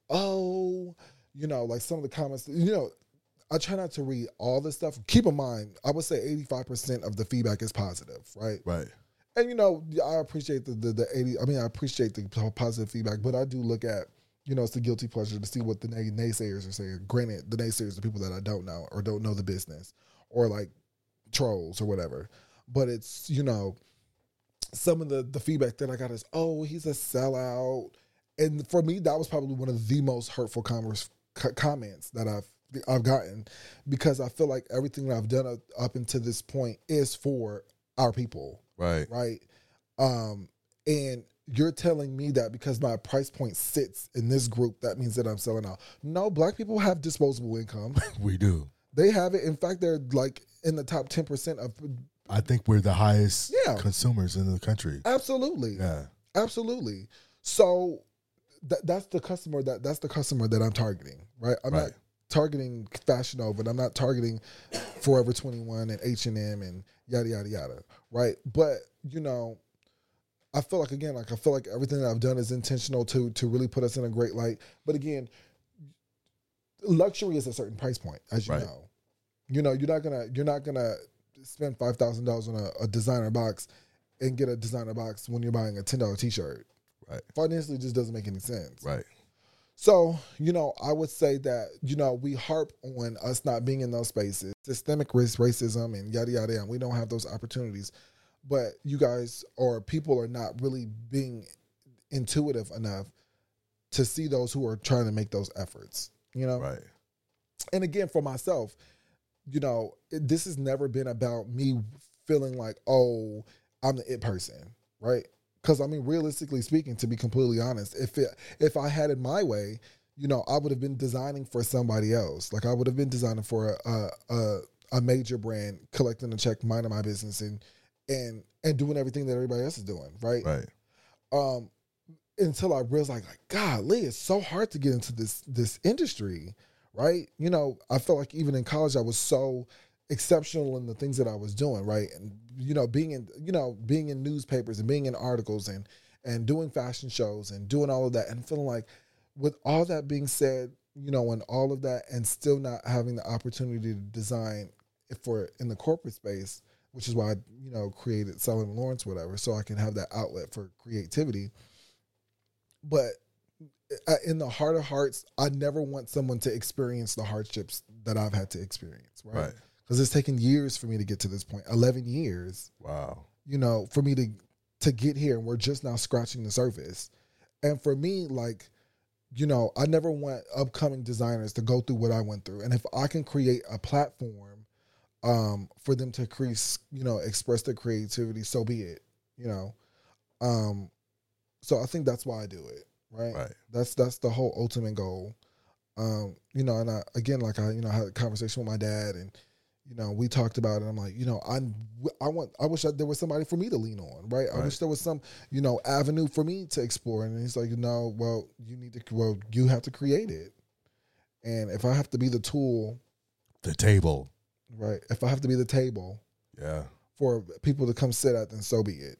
Oh, you know, like some of the comments, you know, I try not to read all this stuff. Keep in mind, I would say eighty-five percent of the feedback is positive, right? Right. And, you know, I appreciate the, the, the eighty, I mean, I appreciate the positive feedback, but I do look at, you know, it's the guilty pleasure to see what the nay- naysayers are saying. Granted, the naysayers are people that I don't know or don't know the business or like trolls or whatever. But it's, you know, some of the, the feedback that I got is, oh, he's a sellout. And for me, that was probably one of the most hurtful commerce, co- comments that I've I've gotten, because I feel like everything that I've done up, up until this point is for our people. Right. Right. Um, and you're telling me that because my price point sits in this group, that means that I'm selling out. No, black people have disposable income. We do. They have it. In fact, they're like in the top ten percent of. I think we're the highest yeah. consumers in the country. Absolutely. Yeah. Absolutely. So th- that's the customer that that's the customer that I'm targeting, right? I'm right. not targeting Fashion Nova, and I'm not targeting Forever twenty-one and H and M and yada yada yada, right? But you know, I feel like again, like I feel like everything that I've done is intentional to to really put us in a great light. But again, luxury is a certain price point, as you right. know. You know, you're not gonna you're not gonna spend five thousand dollars on a, a designer box and get a designer box when you're buying a ten dollar t-shirt. Right. Financially, it just doesn't make any sense. Right. So, you know, I would say that, you know, we harp on us not being in those spaces, systemic race, racism and yada, yada, and we don't have those opportunities. But you guys or people are not really being intuitive enough to see those who are trying to make those efforts, you know? Right. And again, for myself, you know, it, this has never been about me feeling like, oh, I'm the it person, right? Because, I mean, realistically speaking, to be completely honest, if it, if I had it my way, you know, I would have been designing for somebody else. Like, I would have been designing for a a, a major brand, collecting a check, minding my business, and and and doing everything that everybody else is doing, right? Right. Um, until I realized, like, like, golly, it's so hard to get into this this industry, right? You know, I felt like even in college, I was so exceptional in the things that I was doing, right? And you know, being in you know being in newspapers and being in articles and and doing fashion shows and doing all of that, and feeling like, with all that being said, you know, and all of that, and still not having the opportunity to design for in the corporate space, which is why I, you know, created Sullivan Lawrence, whatever, so I can have that outlet for creativity. But in the heart of hearts, I never want someone to experience the hardships that I've had to experience, right? Right. Because it's taken years for me to get to this point, eleven years. Wow. You know, for me to to get here, and we're just now scratching the surface. And for me, like, you know, I never want upcoming designers to go through what I went through. And if I can create a platform um, for them to crease, you know, express their creativity, so be it, you know. Um, so I think that's why I do it, right? Right. That's that's the whole ultimate goal. Um, you know, and I, again, like I, you know, had a conversation with my dad, and, you know, we talked about it. I'm like, you know, I, I want, I wish I, there was somebody for me to lean on, right? I Right. wish there was some, you know, avenue for me to explore. And he's like, no, well, you need to, well, you have to create it. And if I have to be the tool, the table, right? If I have to be the table, yeah, for people to come sit at, then so be it.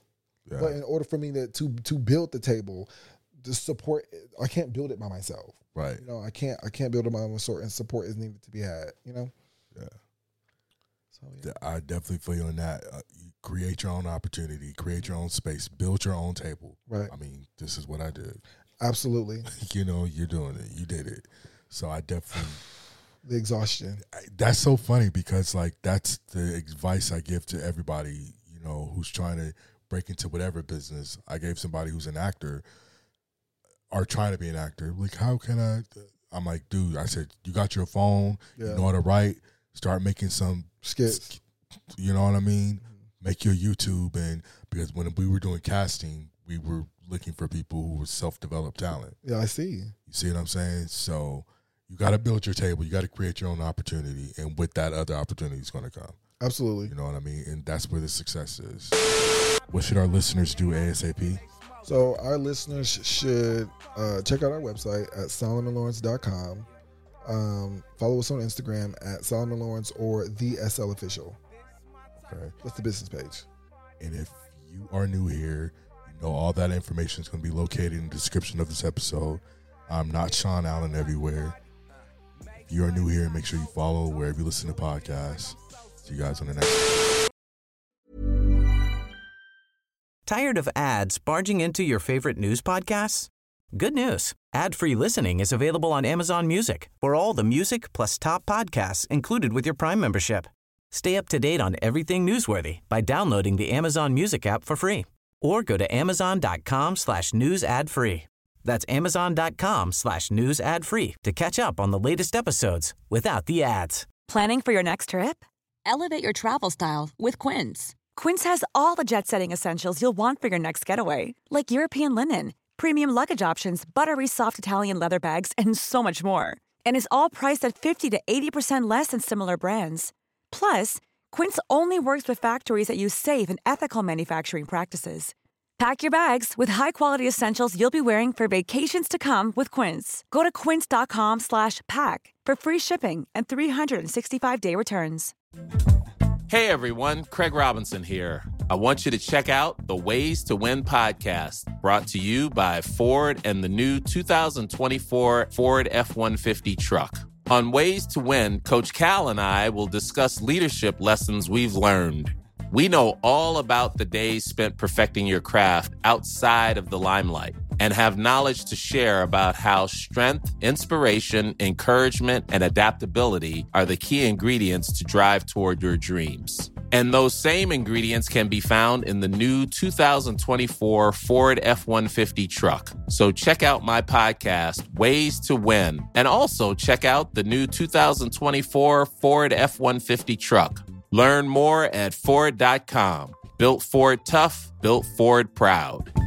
Yeah. But in order for me to, to to build the table, the support, I can't build it by myself. Right. You know, I can't I can't build it by myself, and support is needed to be had. You know. Yeah. So yeah. I definitely feel in that. Uh, you create your own opportunity, create your own space, build your own table. Right. I mean, this is what I did. Absolutely. You know, you're doing it. You did it. So I definitely. The exhaustion. I, that's so funny because like that's the advice I give to everybody, you know, who's trying to break into whatever business. I gave somebody who's an actor or trying to be an actor. Like, how can I? I'm like, dude, I said, you got your phone, yeah. you know how to write, start making some skits. You know what I mean? Mm-hmm. Make your YouTube. And because when we were doing casting, we were looking for people who were self-developed talent. Yeah, I see. You see what I'm saying? So you got to build your table. You got to create your own opportunity. And with that, other opportunity is going to come. Absolutely. You know what I mean? And that's where the success is. What should our listeners do ASAP? So our listeners should uh, check out our website at solomon lawrence dot com. Um, follow us on Instagram at Solomon Lawrence or the S L Official. Okay. That's the business page. And if you are new here, you know all that information is going to be located in the description of this episode. I'm not Sean Allen everywhere. If you are new here, make sure you follow wherever you listen to podcasts. See you guys on the next. Tired of ads barging into your favorite news podcasts? Good news. Ad-free listening is available on Amazon Music for all the music plus top podcasts included with your Prime membership. Stay up to date on everything newsworthy by downloading the Amazon Music app for free or go to amazon.com slash news ad free. That's amazon.com slash news ad free to catch up on the latest episodes without the ads. Planning for your next trip? Elevate your travel style with Quince. Quince has all the jet-setting essentials you'll want for your next getaway, like European linen, premium luggage options, buttery soft Italian leather bags, and so much more. And is all priced at fifty to eighty percent less than similar brands. Plus, Quince only works with factories that use safe and ethical manufacturing practices. Pack your bags with high-quality essentials you'll be wearing for vacations to come with Quince. Go to quince.com slash pack for free shipping and three sixty-five day returns. Hey everyone, Craig Robinson here. I want you to check out the Ways to Win podcast, brought to you by Ford and the new two thousand twenty-four Ford F one fifty truck. On Ways to Win, Coach Cal and I will discuss leadership lessons we've learned. We know all about the days spent perfecting your craft outside of the limelight and have knowledge to share about how strength, inspiration, encouragement, and adaptability are the key ingredients to drive toward your dreams. And those same ingredients can be found in the new two thousand twenty-four Ford F one fifty truck. So check out my podcast, Ways to Win, and also check out the new two thousand twenty-four Ford F one fifty truck. Learn more at Ford dot com. Built Ford tough, built Ford proud.